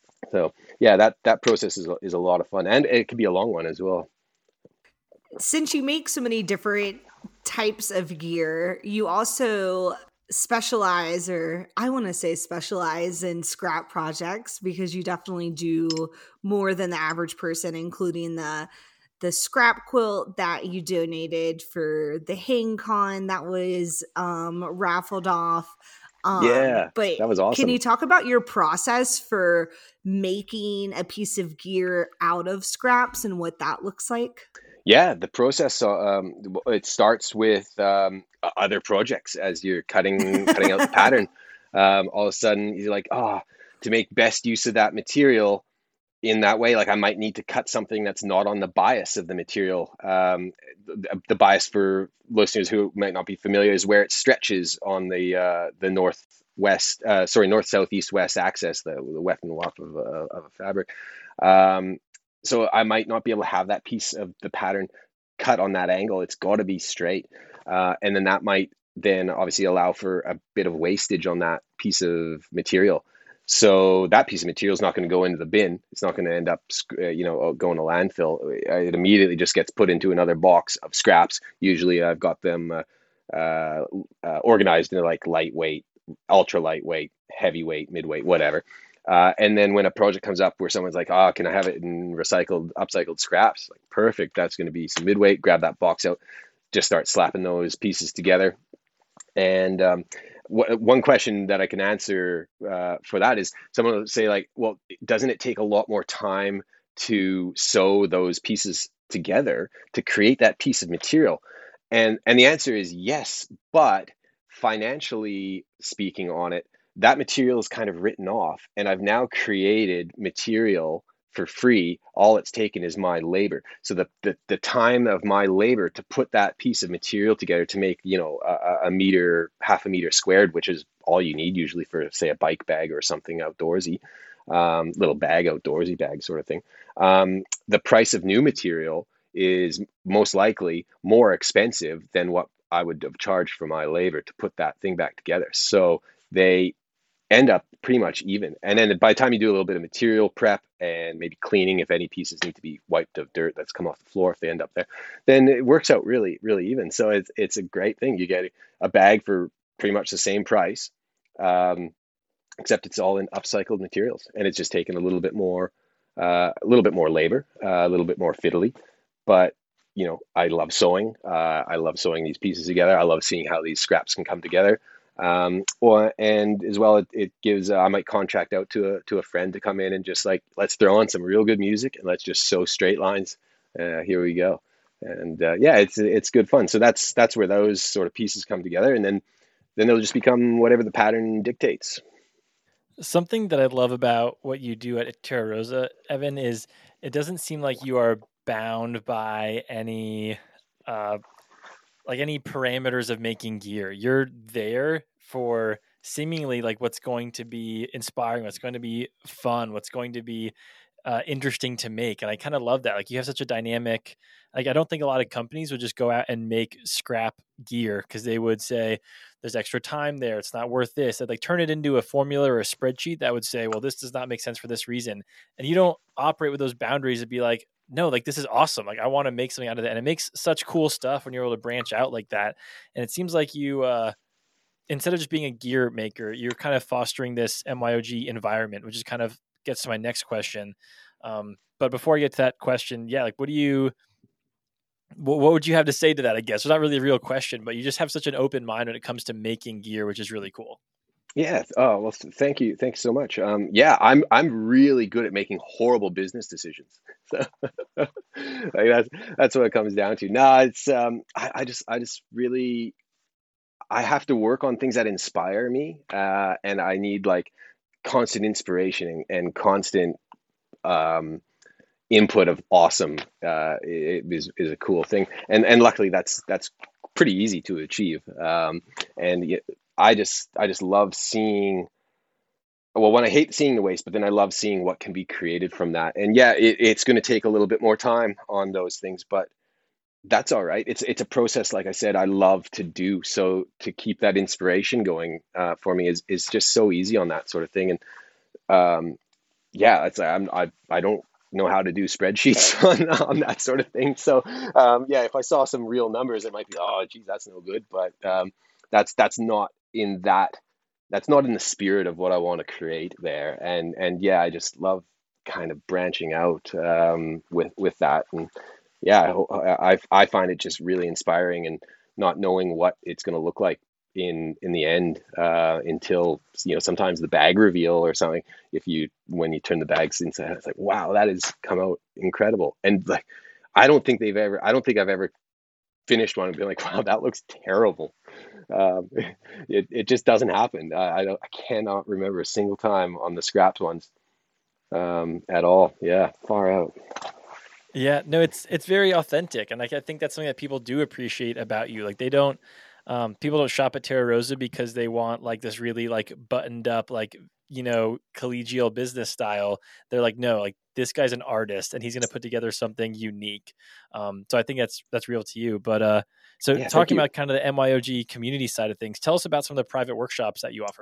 So yeah, that that process is is a lot of fun, and it can be a long one as well. Since you make so many different types of gear, you also specialize, or I want to say specialize in scrap projects, because you definitely do more than the average person, including the the scrap quilt that you donated for the Hang Con that was um, raffled off. Um, Yeah, but that was can you awesome. talk about your process for making a piece of gear out of scraps and what that looks like? Yeah, the process, uh, um, it starts with um, o- other projects as you're cutting cutting out the pattern. Um, all of a sudden, you're like, oh, to make best use of that material in that way, like I might need to cut something that's not on the bias of the material. Um, the, the bias, for listeners who might not be familiar, is where it stretches on the uh, the northwest, uh, sorry, north, south, east, west axis, the, the weft and waft of, a- of a fabric. Um, so I might not be able to have that piece of the pattern cut on that angle. It's got to be straight, uh, and then that might then obviously allow for a bit of wastage on that piece of material. So that piece of material is not going to go into the bin. It's not going to end up, uh, you know, going to landfill. It immediately just gets put into another box of scraps. Usually, I've got them uh, uh, uh, organized in like lightweight, ultra lightweight, heavyweight, midweight, whatever. Uh, and then when a project comes up where someone's like, "Oh, can I have it in recycled, upcycled scraps?" Like, perfect. That's going to be some midweight. Grab that box out. Just start slapping those pieces together. And um, w- one question that I can answer uh, for that is, someone will say like, well, doesn't it take a lot more time to sew those pieces together to create that piece of material? And and the answer is yes, but financially speaking on it, that material is kind of written off, and I've now created material for free. All it's taken is my labor. So the, the the time of my labor to put that piece of material together to make, you know, a, a meter, half a meter squared, which is all you need usually for, say, a bike bag or something outdoorsy, um, little bag, outdoorsy bag sort of thing. Um, the price of new material is most likely more expensive than what I would have charged for my labor to put that thing back together. So they end up pretty much even. And then by the time you do a little bit of material prep and maybe cleaning, if any pieces need to be wiped of dirt that's come off the floor, if they end up there, then it works out really, really even. So it's it's a great thing. You get a bag for pretty much the same price, um, except it's all in upcycled materials, and it's just taken a little bit more, uh, a little bit more labor, uh, a little bit more fiddly. But you know, I love sewing. Uh, I love sewing these pieces together. I love seeing how these scraps can come together. Um, or and as well, it, it gives. Uh, I might contract out to a to a friend to come in and just like, let's throw on some real good music and let's just sew straight lines. Uh, here we go. And uh, yeah, it's it's good fun. So that's that's where those sort of pieces come together, and then then they'll just become whatever the pattern dictates. Something that I love about what you do at Terra Rosa, Evan, is it doesn't seem like you are bound by any uh, like any parameters of making gear. You're there for seemingly like what's going to be inspiring, what's going to be fun, what's going to be uh, interesting to make. And I kind of love that. Like you have such a dynamic, like I don't think a lot of companies would just go out and make scrap gear because they would say there's extra time there. It's not worth this. They'd like turn it into a formula or a spreadsheet that would say, well, this does not make sense for this reason. And you don't operate with those boundaries to be like, no, like this is awesome. Like I want to make something out of that. And it makes such cool stuff when you're able to branch out like that. And it seems like you, uh, instead of just being a gear maker, you're kind of fostering this M Y O G environment, which is kind of gets to my next question. Um, but before I get to that question, yeah, like what do you, what, what would you have to say to that? I guess it's not really a real question, but you just have such an open mind when it comes to making gear, which is really cool. Yeah. Oh, well, th- thank you. Thanks so much. Um, yeah, I'm I'm really good at making horrible business decisions. So like that's that's what it comes down to. No, it's um, I, I just I just really I have to work on things that inspire me, uh, and I need like constant inspiration and, and constant um, input of awesome. Uh, it is is a cool thing, and and luckily that's that's pretty easy to achieve. Um, and y- I just I just love seeing. Well, when I hate seeing the waste, but then I love seeing what can be created from that. And yeah, it, it's going to take a little bit more time on those things, but that's all right. It's it's a process, like I said, I love to do. So to keep that inspiration going uh, for me is is just so easy on that sort of thing. And um, yeah, it's I'm I I don't know how to do spreadsheets on on that sort of thing. So um, yeah, if I saw some real numbers, it might be, oh, geez, that's no good. But um, that's that's not in that, that's not in the spirit of what I want to create there. And, and yeah, I just love kind of branching out um, with, with that. And yeah, I, I, I find it just really inspiring, and not knowing what it's going to look like in in the end uh, until, you know, sometimes the bag reveal or something. If you when you turn the bags inside, it's like, wow, that has come out incredible. And like, I don't think they've ever, I don't think I've ever finished one and been like, wow, that looks terrible. Um, it it just doesn't happen. I I, don't, I cannot remember a single time on the scrapped ones um, at all. Yeah, far out. Yeah, no, it's it's very authentic, and like I think that's something that people do appreciate about you. Like they don't, um, people don't shop at Terra Rosa because they want like this really like buttoned up, like, you know, collegial business style. They're like, no, like this guy's an artist, and he's going to put together something unique. Um, so I think that's that's real to you. But uh, so Yeah, thank talking you. about kind of the M Y O G community side of things, tell us about some of the private workshops that you offer.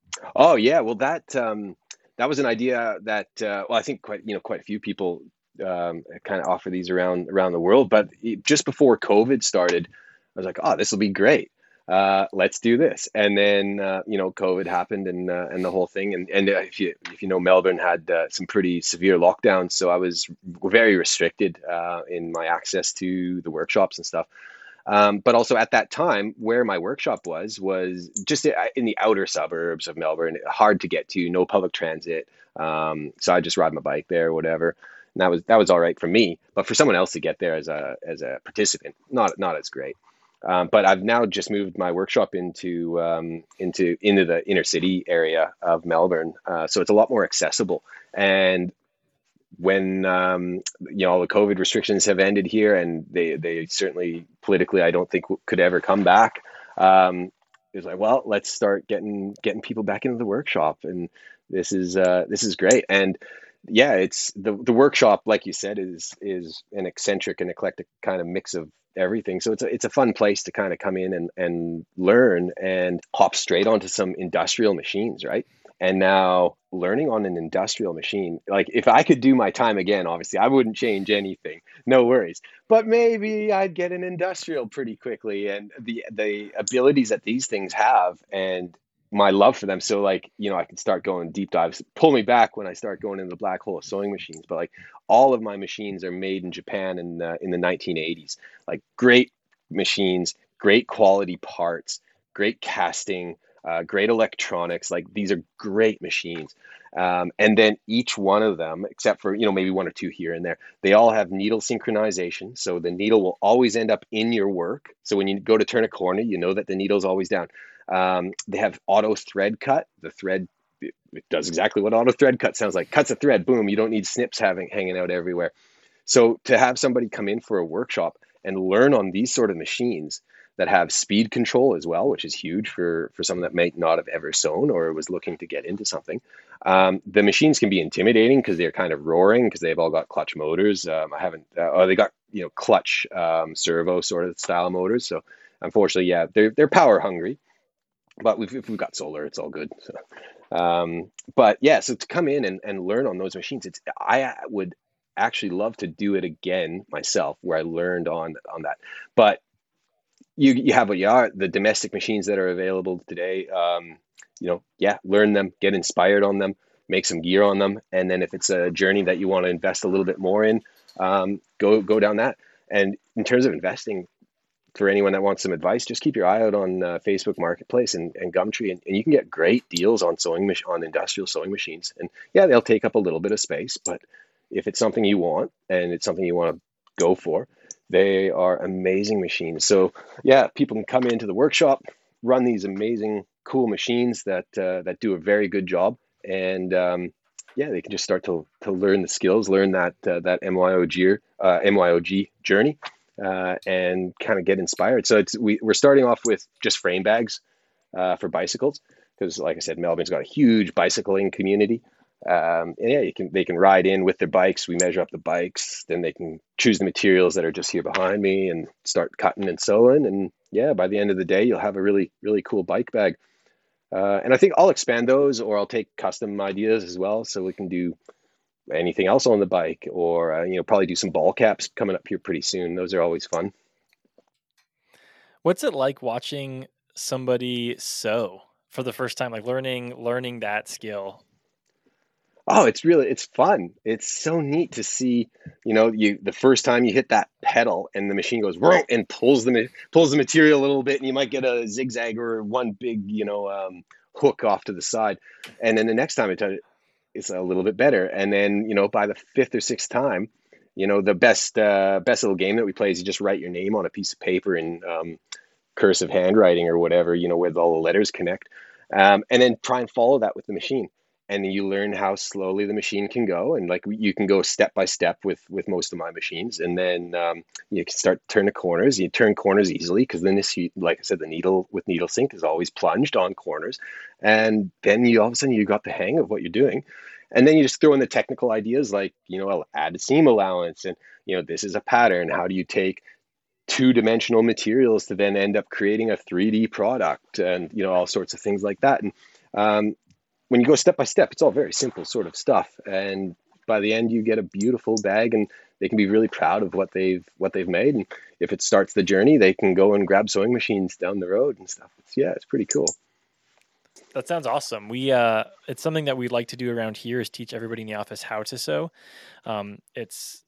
Oh yeah, well that um, that was an idea that uh, well, I think quite you know quite a few people um, kind of offer these around around the world. But it- just before COVID started, I was like, oh, this will be great. Uh, let's do this. And then uh, you know COVID happened, and uh, and the whole thing. And and uh, if you if you know, Melbourne had uh, some pretty severe lockdowns, so I was very restricted uh, in my access to the workshops and stuff. Um, but also at that time, where my workshop was, was just in the outer suburbs of Melbourne, hard to get to, no public transit. Um, so I just ride my bike there or whatever. And that was, that was all right for me, but for someone else to get there as a, as a participant, not, not as great. Um, but I've now just moved my workshop into, um, into, into the inner city area of Melbourne. Uh, so it's a lot more accessible. And when um, you know all the COVID restrictions have ended here, and they they certainly politically, I don't think could ever come back. Um, it was like, well, let's start getting getting people back into the workshop, and this is uh, this is great. And yeah, it's the the workshop, like you said, is is an eccentric and eclectic kind of mix of everything. So it's a it's a fun place to kind of come in and and learn and hop straight onto some industrial machines, right? And now learning on an industrial machine, like if I could do my time again, obviously I wouldn't change anything, no worries. But maybe I'd get an industrial pretty quickly, and the the abilities that these things have, and my love for them. So like, you know, I can start going deep dives, pull me back when I start going into the black hole of sewing machines. But like all of my machines are made in Japan in uh, in the nineteen eighties. Like great machines, great quality parts, great casting. Uh, great electronics. Like these are great machines. Um, and then each one of them, except for, you know, maybe one or two here and there, they all have needle synchronization. So the needle will always end up in your work. So when you go to turn a corner, you know that the needle's always down. Um, they have auto thread cut. The thread, it, it does exactly what auto thread cut sounds like. Cuts a thread, boom. You don't need snips having hanging out everywhere. So to have somebody come in for a workshop and learn on these sort of machines that have speed control as well, which is huge for, for someone that may not have ever sewn or was looking to get into something. Um, the machines can be intimidating because they're kind of roaring because they've all got clutch motors. Um, I haven't, uh, or they got, you know, clutch um, servo sort of style motors. So unfortunately, yeah, they're, they're power hungry, but we've, if we've got solar, it's all good. So, um, but yeah, so to come in and, and learn on those machines, it's, I would actually love to do it again myself where I learned on, on that. But You you have what you are, the domestic machines that are available today. Um, you know, yeah, learn them, get inspired on them, make some gear on them, and then if it's a journey that you want to invest a little bit more in, um, go go down that. And in terms of investing, for anyone that wants some advice, just keep your eye out on uh, Facebook Marketplace and, and Gumtree, and, and you can get great deals on sewing mach- on industrial sewing machines. And yeah, they'll take up a little bit of space, but if it's something you want and it's something you want to go for, they are amazing machines. So yeah, people can come into the workshop, run these amazing, cool machines that uh, that do a very good job, and um, yeah, they can just start to to learn the skills, learn that uh, that M Y O G uh, M Y O G journey, uh, and kind of get inspired. So it's we we're starting off with just frame bags uh, for bicycles because, like I said, Melbourne's got a huge bicycling community. Um, and yeah, you can, they can ride in with their bikes. We measure up the bikes, then they can choose the materials that are just here behind me and start cutting and sewing. And yeah, by the end of the day, you'll have a really, really cool bike bag. Uh, and I think I'll expand those, or I'll take custom ideas as well. So we can do anything else on the bike, or, uh, you know, probably do some ball caps coming up here pretty soon. Those are always fun. What's it like watching somebody sew for the first time, like learning learning that skill? Oh, it's really, it's fun. It's so neat to see, you know, you the first time you hit that pedal and the machine goes "Vroom," and pulls the ma- pulls the material a little bit, and you might get a zigzag or one big, you know, um, hook off to the side. And then the next time it does it, it's a little bit better. And then, you know, by the fifth or sixth time, you know, the best uh, best little game that we play is you just write your name on a piece of paper in um, cursive handwriting or whatever, you know, where all the letters connect, um, and then try and follow that with the machine. And then you learn how slowly the machine can go, and like you can go step by step with with most of my machines, and then um, you can start to turn the corners. You turn corners easily because then this, like I said, the needle with needle sync is always plunged on corners, and then you all of a sudden you got the hang of what you're doing, and then you just throw in the technical ideas like, you know, I'll add a seam allowance, and you know, this is a pattern. How do you take two-dimensional materials to then end up creating a three D product, and you know, all sorts of things like that. And um, when you go step by step, it's all very simple sort of stuff. And by the end, you get a beautiful bag, and they can be really proud of what they've what they've made. And if it starts the journey, they can go and grab sewing machines down the road and stuff. It's, yeah, it's pretty cool. That sounds awesome. We uh, it's something that we like to do around here is teach everybody in the office how to sew. Um, it's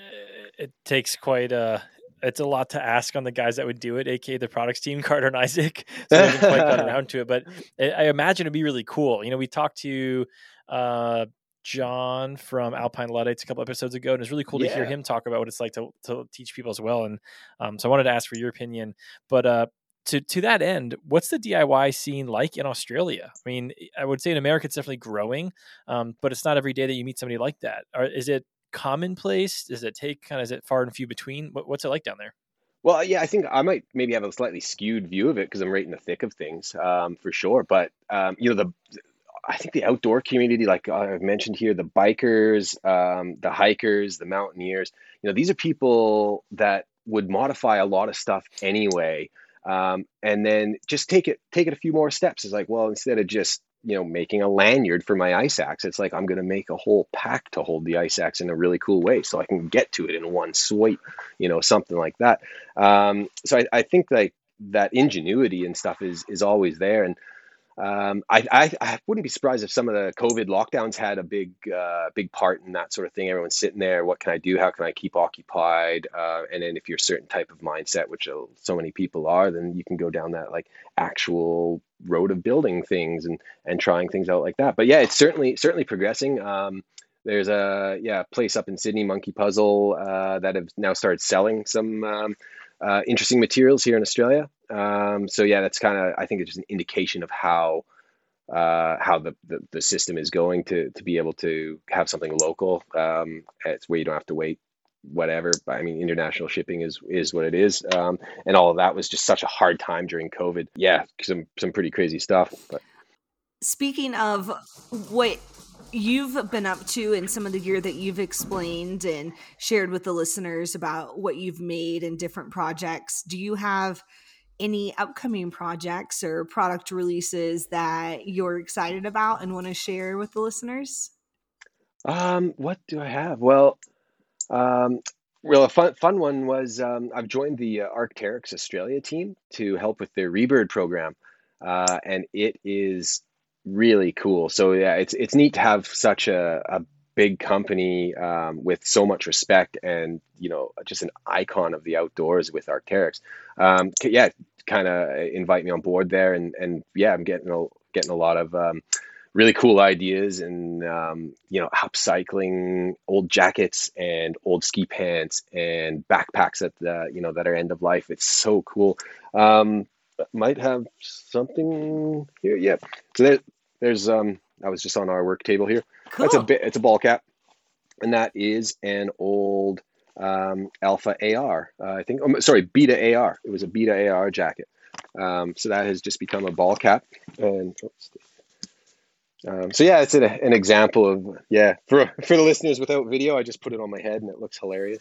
it takes quite a it's a lot to ask on the guys that would do it, aka the products team, Carter and Isaac. So we haven't quite got around to it, but I imagine it'd be really cool. You know, we talked to uh, John from Alpine Luddites a couple episodes ago, and it's really cool yeah. to hear him talk about what it's like to to teach people as well. And um, so I wanted to ask for your opinion, but uh, to to that end, what's the D I Y scene like in Australia? I mean, I would say in America it's definitely growing, um, but it's not every day that you meet somebody like that. Or is it commonplace? Does it take kind of, is it far and few between? What, what's it like down there? Well, yeah, I think I might maybe have a slightly skewed view of it because I'm right in the thick of things, um, for sure. But um, you know, the I think the outdoor community, like I've mentioned here, the bikers, um, the hikers, the mountaineers, you know, these are people that would modify a lot of stuff anyway, um, and then just take it take it a few more steps. It's like, well, instead of just, you know, making a lanyard for my ice axe, it's like I'm going to make a whole pack to hold the ice axe in a really cool way so I can get to it in one swipe, you know, something like that. Um, so I, I think like that ingenuity and stuff is is always there. And um, I, I I wouldn't be surprised if some of the COVID lockdowns had a big uh, big part in that sort of thing. Everyone's sitting there. What can I do? How can I keep occupied? Uh, and then if you're a certain type of mindset, which so many people are, then you can go down that like actual road of building things and and trying things out like that. But yeah, it's certainly certainly progressing. Um, there's a yeah place up in Sydney, Monkey Puzzle, uh, that have now started selling some um, uh, interesting materials here in Australia. Um, so yeah, that's kind of, I think it's just an indication of how uh, how the, the the system is going to to be able to have something local. Um, it's where you don't have to wait whatever. I mean, international shipping is is what it is, um, and all of that was just such a hard time during COVID. Yeah, some some pretty crazy stuff. But speaking of what you've been up to and some of the gear that you've explained and shared with the listeners about what you've made and different projects, do you have any upcoming projects or product releases that you're excited about and want to share with the listeners? um, what do I have? Well. Um, well, a fun, fun one was um, I've joined the uh, Arc'teryx Australia team to help with their Rebird program, uh, and it is really cool. So yeah, it's it's neat to have such a, a big company um, with so much respect and, you know, just an icon of the outdoors with Arc'teryx. Um, yeah, kind of invite me on board there, and and yeah, I'm getting a, getting a lot of um, really cool ideas and, um, you know, upcycling old jackets and old ski pants and backpacks that, uh, you know, that are end of life. It's so cool. Um, might have something here. Yeah. So there, there's, um, I was just on our work table here. Cool. That's a bit, it's a ball cap, and that is an old, um, Alpha A R, uh, I think, oh, sorry, Beta A R. It was a Beta A R jacket. Um, so that has just become a ball cap, and oops, Um, so yeah, it's an, an example of, yeah, for for the listeners without video, I just put it on my head and it looks hilarious.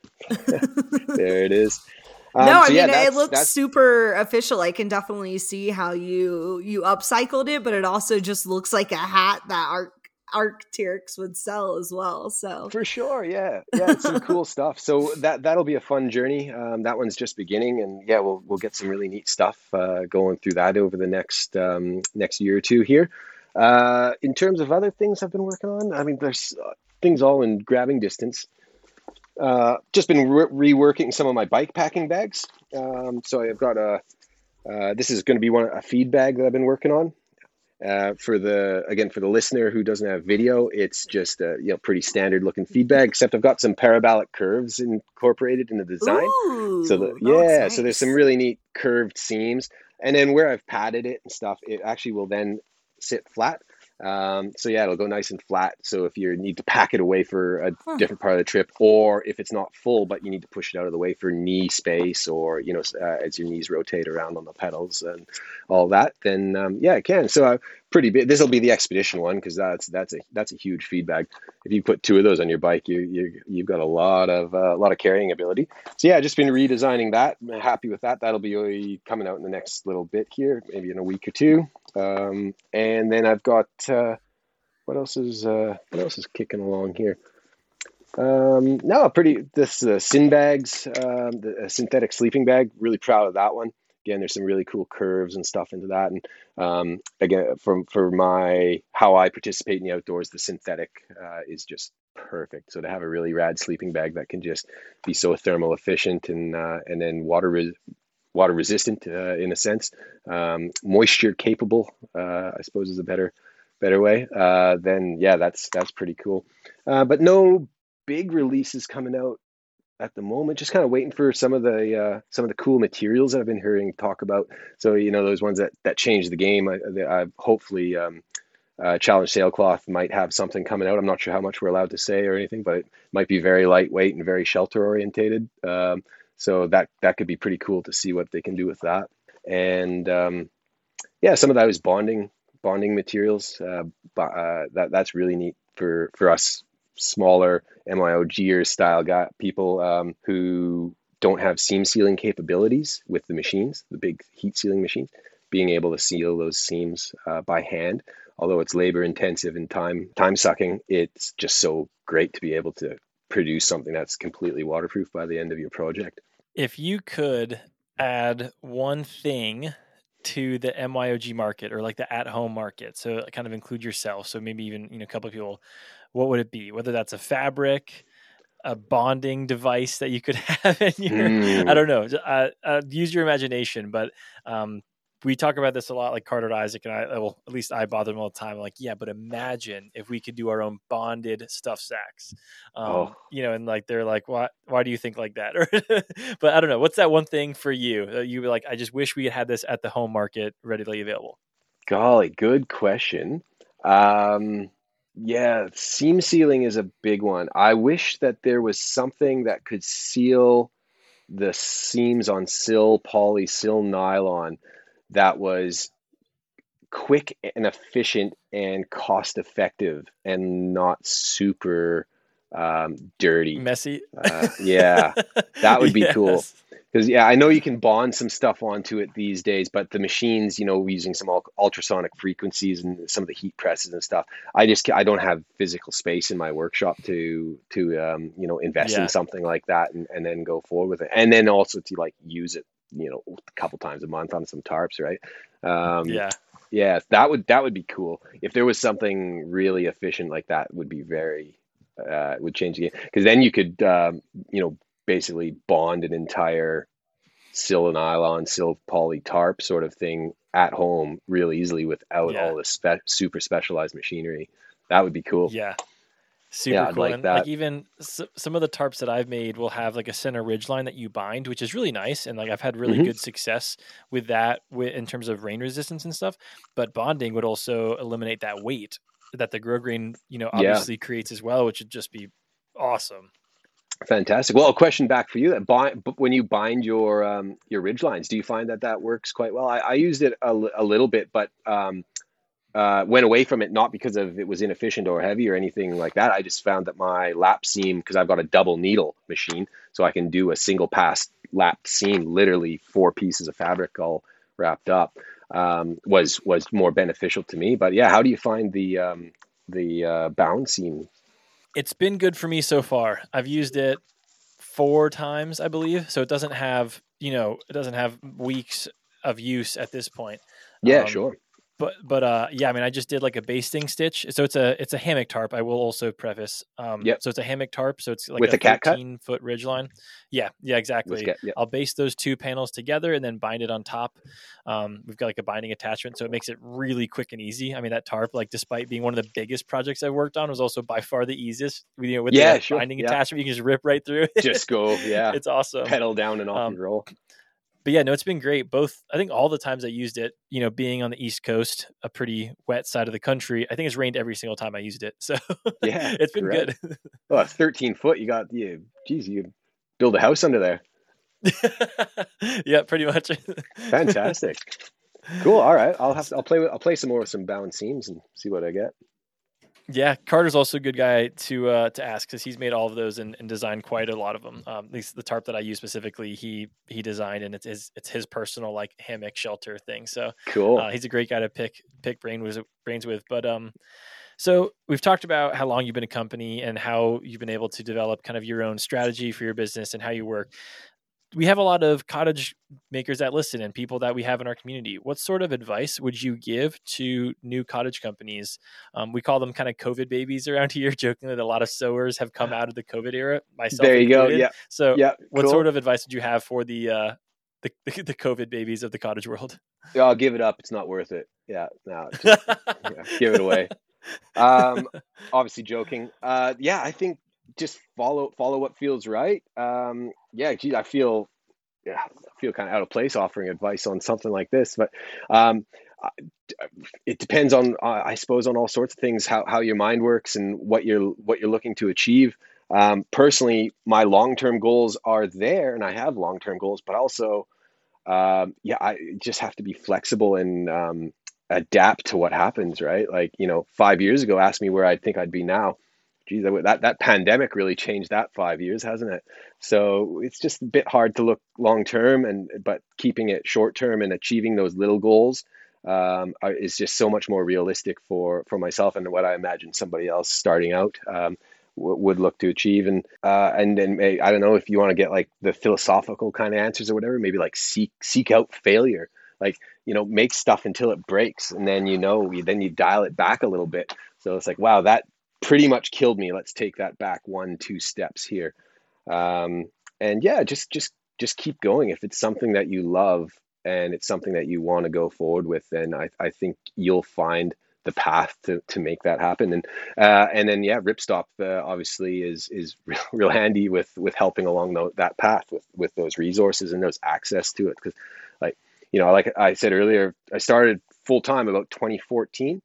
There it is. Um, no, I so mean, yeah, it looks super official. I can definitely see how you you upcycled it, but it also just looks like a hat that Arc Arc'teryx would sell as well. So for sure, yeah, yeah, it's some cool stuff. So that that'll be a fun journey. Um, that one's just beginning, and yeah, we'll we'll get some really neat stuff uh, going through that over the next um, next year or two here. Uh, in terms of other things I've been working on, I mean, there's uh, things all in grabbing distance. Uh, just been re- reworking some of my bike packing bags. Um, so I've got a uh, this is going to be one a feed bag that I've been working on. Uh, for the again for the listener who doesn't have video, it's just a you know pretty standard looking feed bag, except I've got some parabolic curves incorporated in the design. Ooh, so the, oh, yeah, nice. so there's some really neat curved seams, and then where I've padded it and stuff, it actually will then sit flat. Um, so yeah, it'll go nice and flat. So if you need to pack it away for a Huh. different part of the trip, or if it's not full, but you need to push it out of the way for knee space, or, you know, uh, as your knees rotate around on the pedals and all that, then, um, yeah, it can. So uh, pretty big. This will be the Expedition one, because that's, that's a, that's a huge feed bag. If you put two of those on your bike, you, you, you've got a lot of, uh, a lot of carrying ability. So yeah, just been redesigning that. I'm happy with that. That'll be coming out in the next little bit here, maybe in a week or two. Um, and then I've got, uh, what else is, uh, what else is kicking along here? Um, no, pretty, this, uh, Sin bags, um, the uh, synthetic sleeping bag, really proud of that one. Again, there's some really cool curves and stuff into that. And, um, again, from, for my, how I participate in the outdoors, the synthetic, uh, is just perfect. So to have a really rad sleeping bag that can just be so thermal efficient and, uh, and then water res- water resistant, uh, in a sense, um, moisture capable, uh, I suppose is a better, better way. Uh, then yeah, that's, that's pretty cool. Uh, but no big releases coming out at the moment, just kind of waiting for some of the, uh, some of the cool materials that I've been hearing talk about. So, you know, those ones that, that change the game. I, I hopefully, um, uh, Challenge Sailcloth might have something coming out. I'm not sure how much we're allowed to say or anything, but it might be very lightweight and very shelter orientated. Um, So that that could be pretty cool to see what they can do with that. And um, yeah, some of that is bonding bonding materials. Uh, but, uh, that that's really neat for for us smaller M Y O G-er style guy people um, who don't have seam sealing capabilities with the machines, the big heat sealing machines. Being able to seal those seams uh, by hand, although it's labor intensive and time time sucking, it's just so great to be able to produce something that's completely waterproof by the end of your project. If you could add one thing to the M Y O G market, or like the at-home market, so kind of include yourself, so maybe even, you know, a couple of people, what would it be? Whether that's a fabric, a bonding device that you could have in your, mm. I don't know, uh, uh, use your imagination, but um, we talk about this a lot, like Carter and Isaac and I, well, at least I bother them all the time. Like, yeah, but imagine if we could do our own bonded stuff sacks, um, oh. you know, and like, they're like, why, why do you think like that? But I don't know. What's that one thing for you? Uh, you were like, I just wish we had this at the home market readily available. Golly, good question. Um, yeah, seam sealing is a big one. I wish that there was something that could seal the seams on Sil poly, Sil nylon that was quick and efficient and cost effective and not super um, dirty. Messy. Uh, yeah, that would be yes. cool. Because, yeah, I know you can bond some stuff onto it these days, but the machines, you know, using some ultrasonic frequencies and some of the heat presses and stuff, I just, I don't have physical space in my workshop to, to um, you know, invest yeah. in something like that and, and then go forward with it. And then also to, like, use it, you know, a couple times a month on some tarps, right? Um, yeah. Yeah, that would, that would be cool. If there was something really efficient like that, would be very, uh, would change the game. Because then you could, um, you know, basically bond an entire Sil nylon, Sil poly tarp sort of thing at home really easily without yeah. all the spe- super specialized machinery. That would be cool. Yeah. Super yeah, cool. I'd like and that. Like even s- some of the tarps that I've made will have like a center ridge line that you bind, which is really nice. And like I've had really mm-hmm. good success with that with, in terms of rain resistance and stuff. But bonding would also eliminate that weight that the grosgrain, you know, obviously yeah. creates as well, which would just be awesome. Fantastic. Well, a question back for you: that bind, when you bind your um, your ridge lines, do you find that that works quite well? I, I used it a, a little bit, but um, uh, went away from it not because of it was inefficient or heavy or anything like that. I just found that my lap seam, because I've got a double needle machine, so I can do a single pass lap seam, literally four pieces of fabric all wrapped up, um, was was more beneficial to me. But yeah, how do you find the um, the uh, bound seam? It's been good for me so far. I've used it four times, I believe. So it doesn't have, you know, it doesn't have weeks of use at this point. Yeah, Um, sure. But, but, uh, yeah, I mean, I just did like a basting stitch. So it's a, it's a hammock tarp. I will also preface. Um, Yep. so it's a hammock tarp. So it's like With a a cat cut? thirteen foot ridge line. Yeah. Yeah, exactly. Let's get- yeah. I'll baste those two panels together and then bind it on top. Um, we've got like a binding attachment. So it makes it really quick and easy. I mean, that tarp, like despite being one of the biggest projects I've worked on, was also by far the easiest. You know, with Yeah, the sure. binding Yeah. attachment, you can just rip right through it. Just go, yeah. It's awesome. Pedal down and off Um, you roll. But yeah, no, it's been great. Both, I think all the times I used it, you know, being on the East Coast, a pretty wet side of the country, I think it's rained every single time I used it. So Yeah, it's been correct. good. Oh, it's thirteen foot. You got, you, geez, you build a house under there. Yeah, pretty much. Fantastic. Cool. All right. I'll have to, I'll play with, I'll play some more with some bound seams and see what I get. Yeah, Carter's also a good guy to uh, to ask because he's made all of those and, and designed quite a lot of them. Um, at least the tarp that I use specifically, he he designed, and it's his it's his personal like hammock shelter thing. So Cool. uh, he's a great guy to pick pick brain with, brains with. But um, so we've talked about how long you've been a company and how you've been able to develop kind of your own strategy for your business and how you work. We have a lot of cottage makers that listen and people that we have in our community. What sort of advice would you give to new cottage companies? Um, we call them kind of COVID babies around here, jokingly that a lot of sewers have come out of the COVID era, myself There you included. go. Yeah. So Yeah. what Cool. sort of advice would you have for the, uh, the, the COVID babies of the cottage world? Yeah, I'll give it up. It's not worth it. Yeah. No, just, yeah, give it away. Um, obviously joking. Uh, yeah, I think just follow, follow what feels right. Um, yeah, geez, I feel, yeah, I feel kind of out of place offering advice on something like this, but, um, it depends on, uh, I suppose, on all sorts of things, how, how your mind works and what you're, what you're looking to achieve. Um, personally, my long-term goals are there and I have long-term goals, but also, um, yeah, I just have to be flexible and, um, adapt to what happens, right? Like, you know, five years ago, ask me where I think I'd be now. Geez, that, that pandemic really changed that five years, hasn't it? So it's just a bit hard to look long term, and but keeping it short term and achieving those little goals um, are, is just so much more realistic for for myself and what I imagine somebody else starting out um, w- would look to achieve. And uh, and then may, I don't know if you want to get like the philosophical kind of answers or whatever. Maybe like seek seek out failure. Like, you know, make stuff until it breaks, and then you know, you, then you dial it back a little bit. So it's like, wow, that pretty much killed me. Let's take that back one, two steps here. Um, and yeah, just, just, just keep going. If it's something that you love and it's something that you want to go forward with, then I, I think you'll find the path to, to make that happen. And, uh, and then, yeah, Ripstop uh, obviously is, is real, real handy with, with helping along the, that path with, with those resources and those access to it. Cause like, you know, like I said earlier, I started full time about twenty fourteen.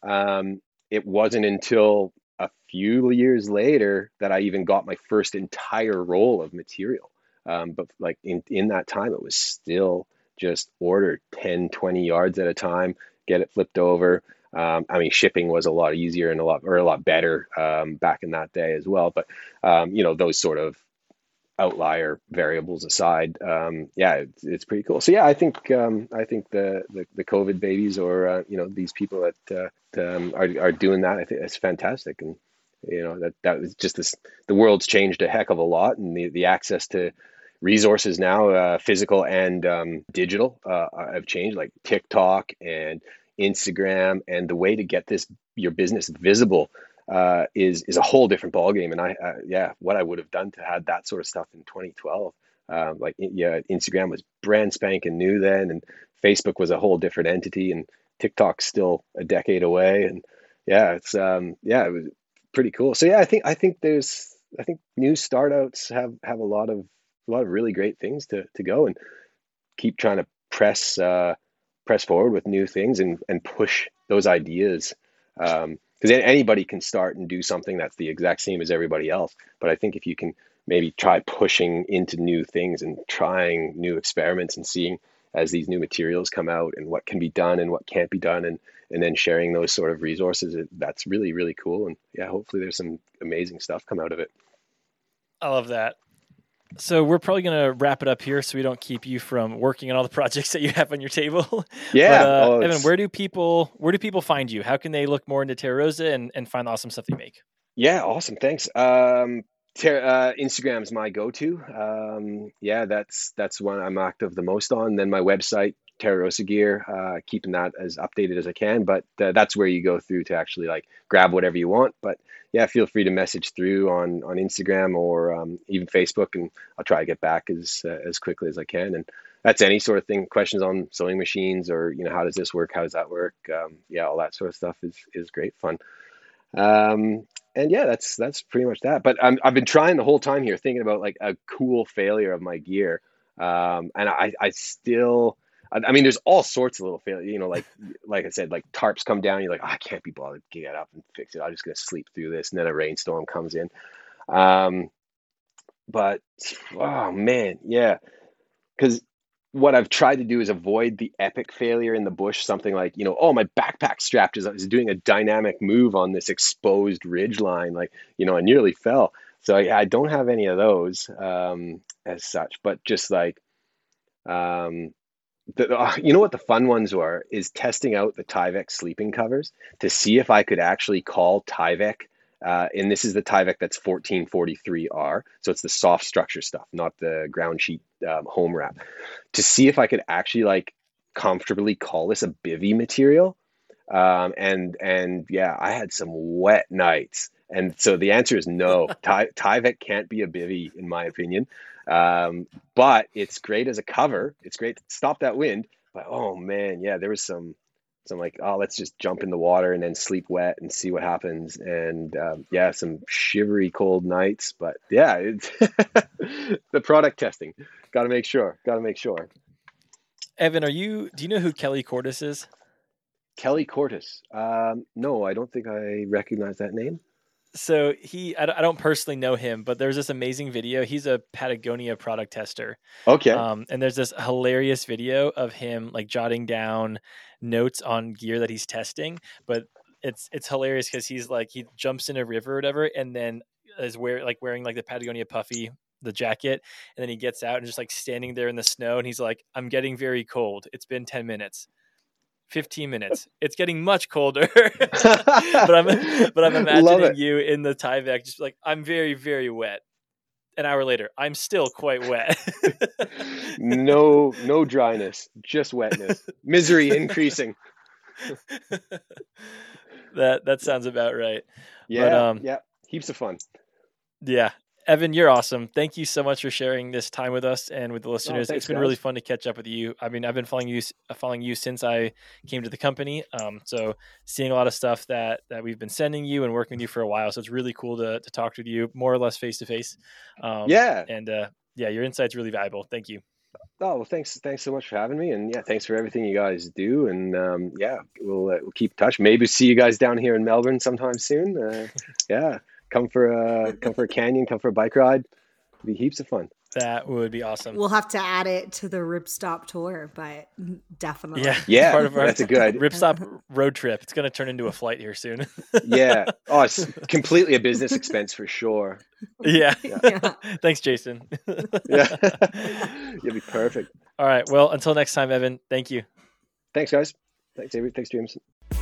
Um, it wasn't until a few years later that I even got my first entire roll of material. Um, but like in, in that time, it was still just order ten, twenty yards at a time, get it flipped over. Um, I mean, shipping was a lot easier and a lot, or a lot better um, back in that day as well. But, um, you know, those sort of outlier variables aside, um, yeah, it's, it's pretty cool. So yeah, I think um, I think the, the the COVID babies, or uh, you know, these people that uh, um, are are doing that, I think it's fantastic. And you know, that that was just this. The world's changed a heck of a lot, and the the access to resources now, uh, physical and um, digital, uh, have changed. Like TikTok and Instagram, and the way to get this your business visible uh, is is a whole different ballgame. And I, uh, yeah, what I would have done to had that sort of stuff in twenty twelve, um, like yeah, Instagram was brand spanking new then, and Facebook was a whole different entity, and TikTok's still a decade away. And yeah, it's um, yeah, it was pretty cool. So yeah, I think I think there's I think new startups have have a lot of a lot of really great things to to go, and keep trying to press uh, press forward with new things and and push those ideas. Um, because anybody can start and do something that's the exact same as everybody else. But I think if you can maybe try pushing into new things and trying new experiments and seeing as these new materials come out and what can be done and what can't be done, and and then sharing those sort of resources, it, that's really, really cool. And yeah, hopefully there's some amazing stuff come out of it. I love that. So we're probably going to wrap it up here so we don't keep you from working on all the projects that you have on your table. Yeah. But, uh, oh, Evan, it's- where do people where do people find you? How can they look more into Terra Rosa and, and find the awesome stuff you make? Yeah, awesome. Thanks. Um, ter- uh, Instagram's my go-to. Um, yeah, that's that's one I'm active the most on. Then my website, Terra Rosa Gear, uh, keeping that as updated as I can. But uh, that's where you go through to actually like grab whatever you want. But yeah, feel free to message through on on Instagram or um, even Facebook, and I'll try to get back as uh, as quickly as I can. And that's any sort of thing. Questions on sewing machines, or you know, how does this work? How does that work? Um, yeah, all that sort of stuff is is great fun. Um, and yeah, that's that's pretty much that. But I'm, I've been trying the whole time here, thinking about like a cool failure of my gear, um, and I I still. I I mean, there's all sorts of little failures, you know, like like I said, like tarps come down, you're like, oh, I can't be bothered to get up and fix it. I'm just gonna sleep through this, and then a rainstorm comes in. Um, but oh man, yeah, because what I've tried to do is avoid the epic failure in the bush, something like, you know, oh, my backpack strap is, is doing a dynamic move on this exposed ridge line, like, you know, I nearly fell. So I, I don't have any of those um, as such, but just like, um, the, uh, you know what the fun ones were is testing out the Tyvek sleeping covers to see if I could actually call Tyvek. Uh, and this is the Tyvek that's fourteen forty-three R. So it's the soft structure stuff, not the ground sheet um, home wrap. To see if I could actually like comfortably call this a bivy material. Um, and and yeah, I had some wet nights. And so the answer is no. Ty- Tyvek can't be a bivy, in my opinion. Um, but it's great as a cover. It's great to stop that wind. But oh man, yeah, there was some. So I'm like, oh, let's just jump in the water and then sleep wet and see what happens. And um, yeah, some shivery cold nights. But yeah, it's the product testing. Got to make sure. Got to make sure. Evan, are you? Do you know who Kelly Cordes is? Kelly Cordes. Um, no, I don't think I recognize that name. So he, I don't personally know him, but there's this amazing video. He's a Patagonia product tester. Okay. Um, and there's this hilarious video of him like jotting down notes on gear that he's testing. But it's it's hilarious because he's like he jumps in a river or whatever, and then is wear like wearing like the Patagonia puffy, the jacket, and then he gets out and just like standing there in the snow, and he's like, "I'm getting very cold. It's been ten minutes." fifteen minutes. It's getting much colder. but I'm but I'm imagining you in the Tyvek just like, I'm very, very wet. An hour later, I'm still quite wet. no, no dryness, just wetness. Misery increasing. that that sounds about right. Yeah, but, um, yeah. Heaps of fun. Yeah. Evan, you're awesome. Thank you so much for sharing this time with us and with the listeners. Oh, thanks, it's been guys. really fun to catch up with you. I mean, I've been following you, following you since I came to the company. Um, so seeing a lot of stuff that, that we've been sending you and working with you for a while. So it's really cool to, to talk with you more or less face to face. Um, Yeah. And, uh, yeah, your insight's really valuable. Thank you. Oh, well, thanks. Thanks so much for having me. And yeah, thanks for everything you guys do. And um, yeah, we'll, uh, we'll keep in touch. Maybe see you guys down here in Melbourne sometime soon. Uh, yeah. Come for a, come for a canyon, come for a bike ride. It'd be heaps of fun. That would be awesome. We'll have to add it to the Ripstop tour, but definitely. Yeah, yeah, part of our that's a good idea. Ripstop road trip. It's going to turn into a flight here soon. Yeah. Oh, it's completely a business expense for sure. Yeah. Yeah. Yeah. Thanks, Jason. Yeah. You'll be perfect. All right. Well, until next time, Evan, thank you. Thanks, guys. Thanks, Avery. Thanks, Jameson.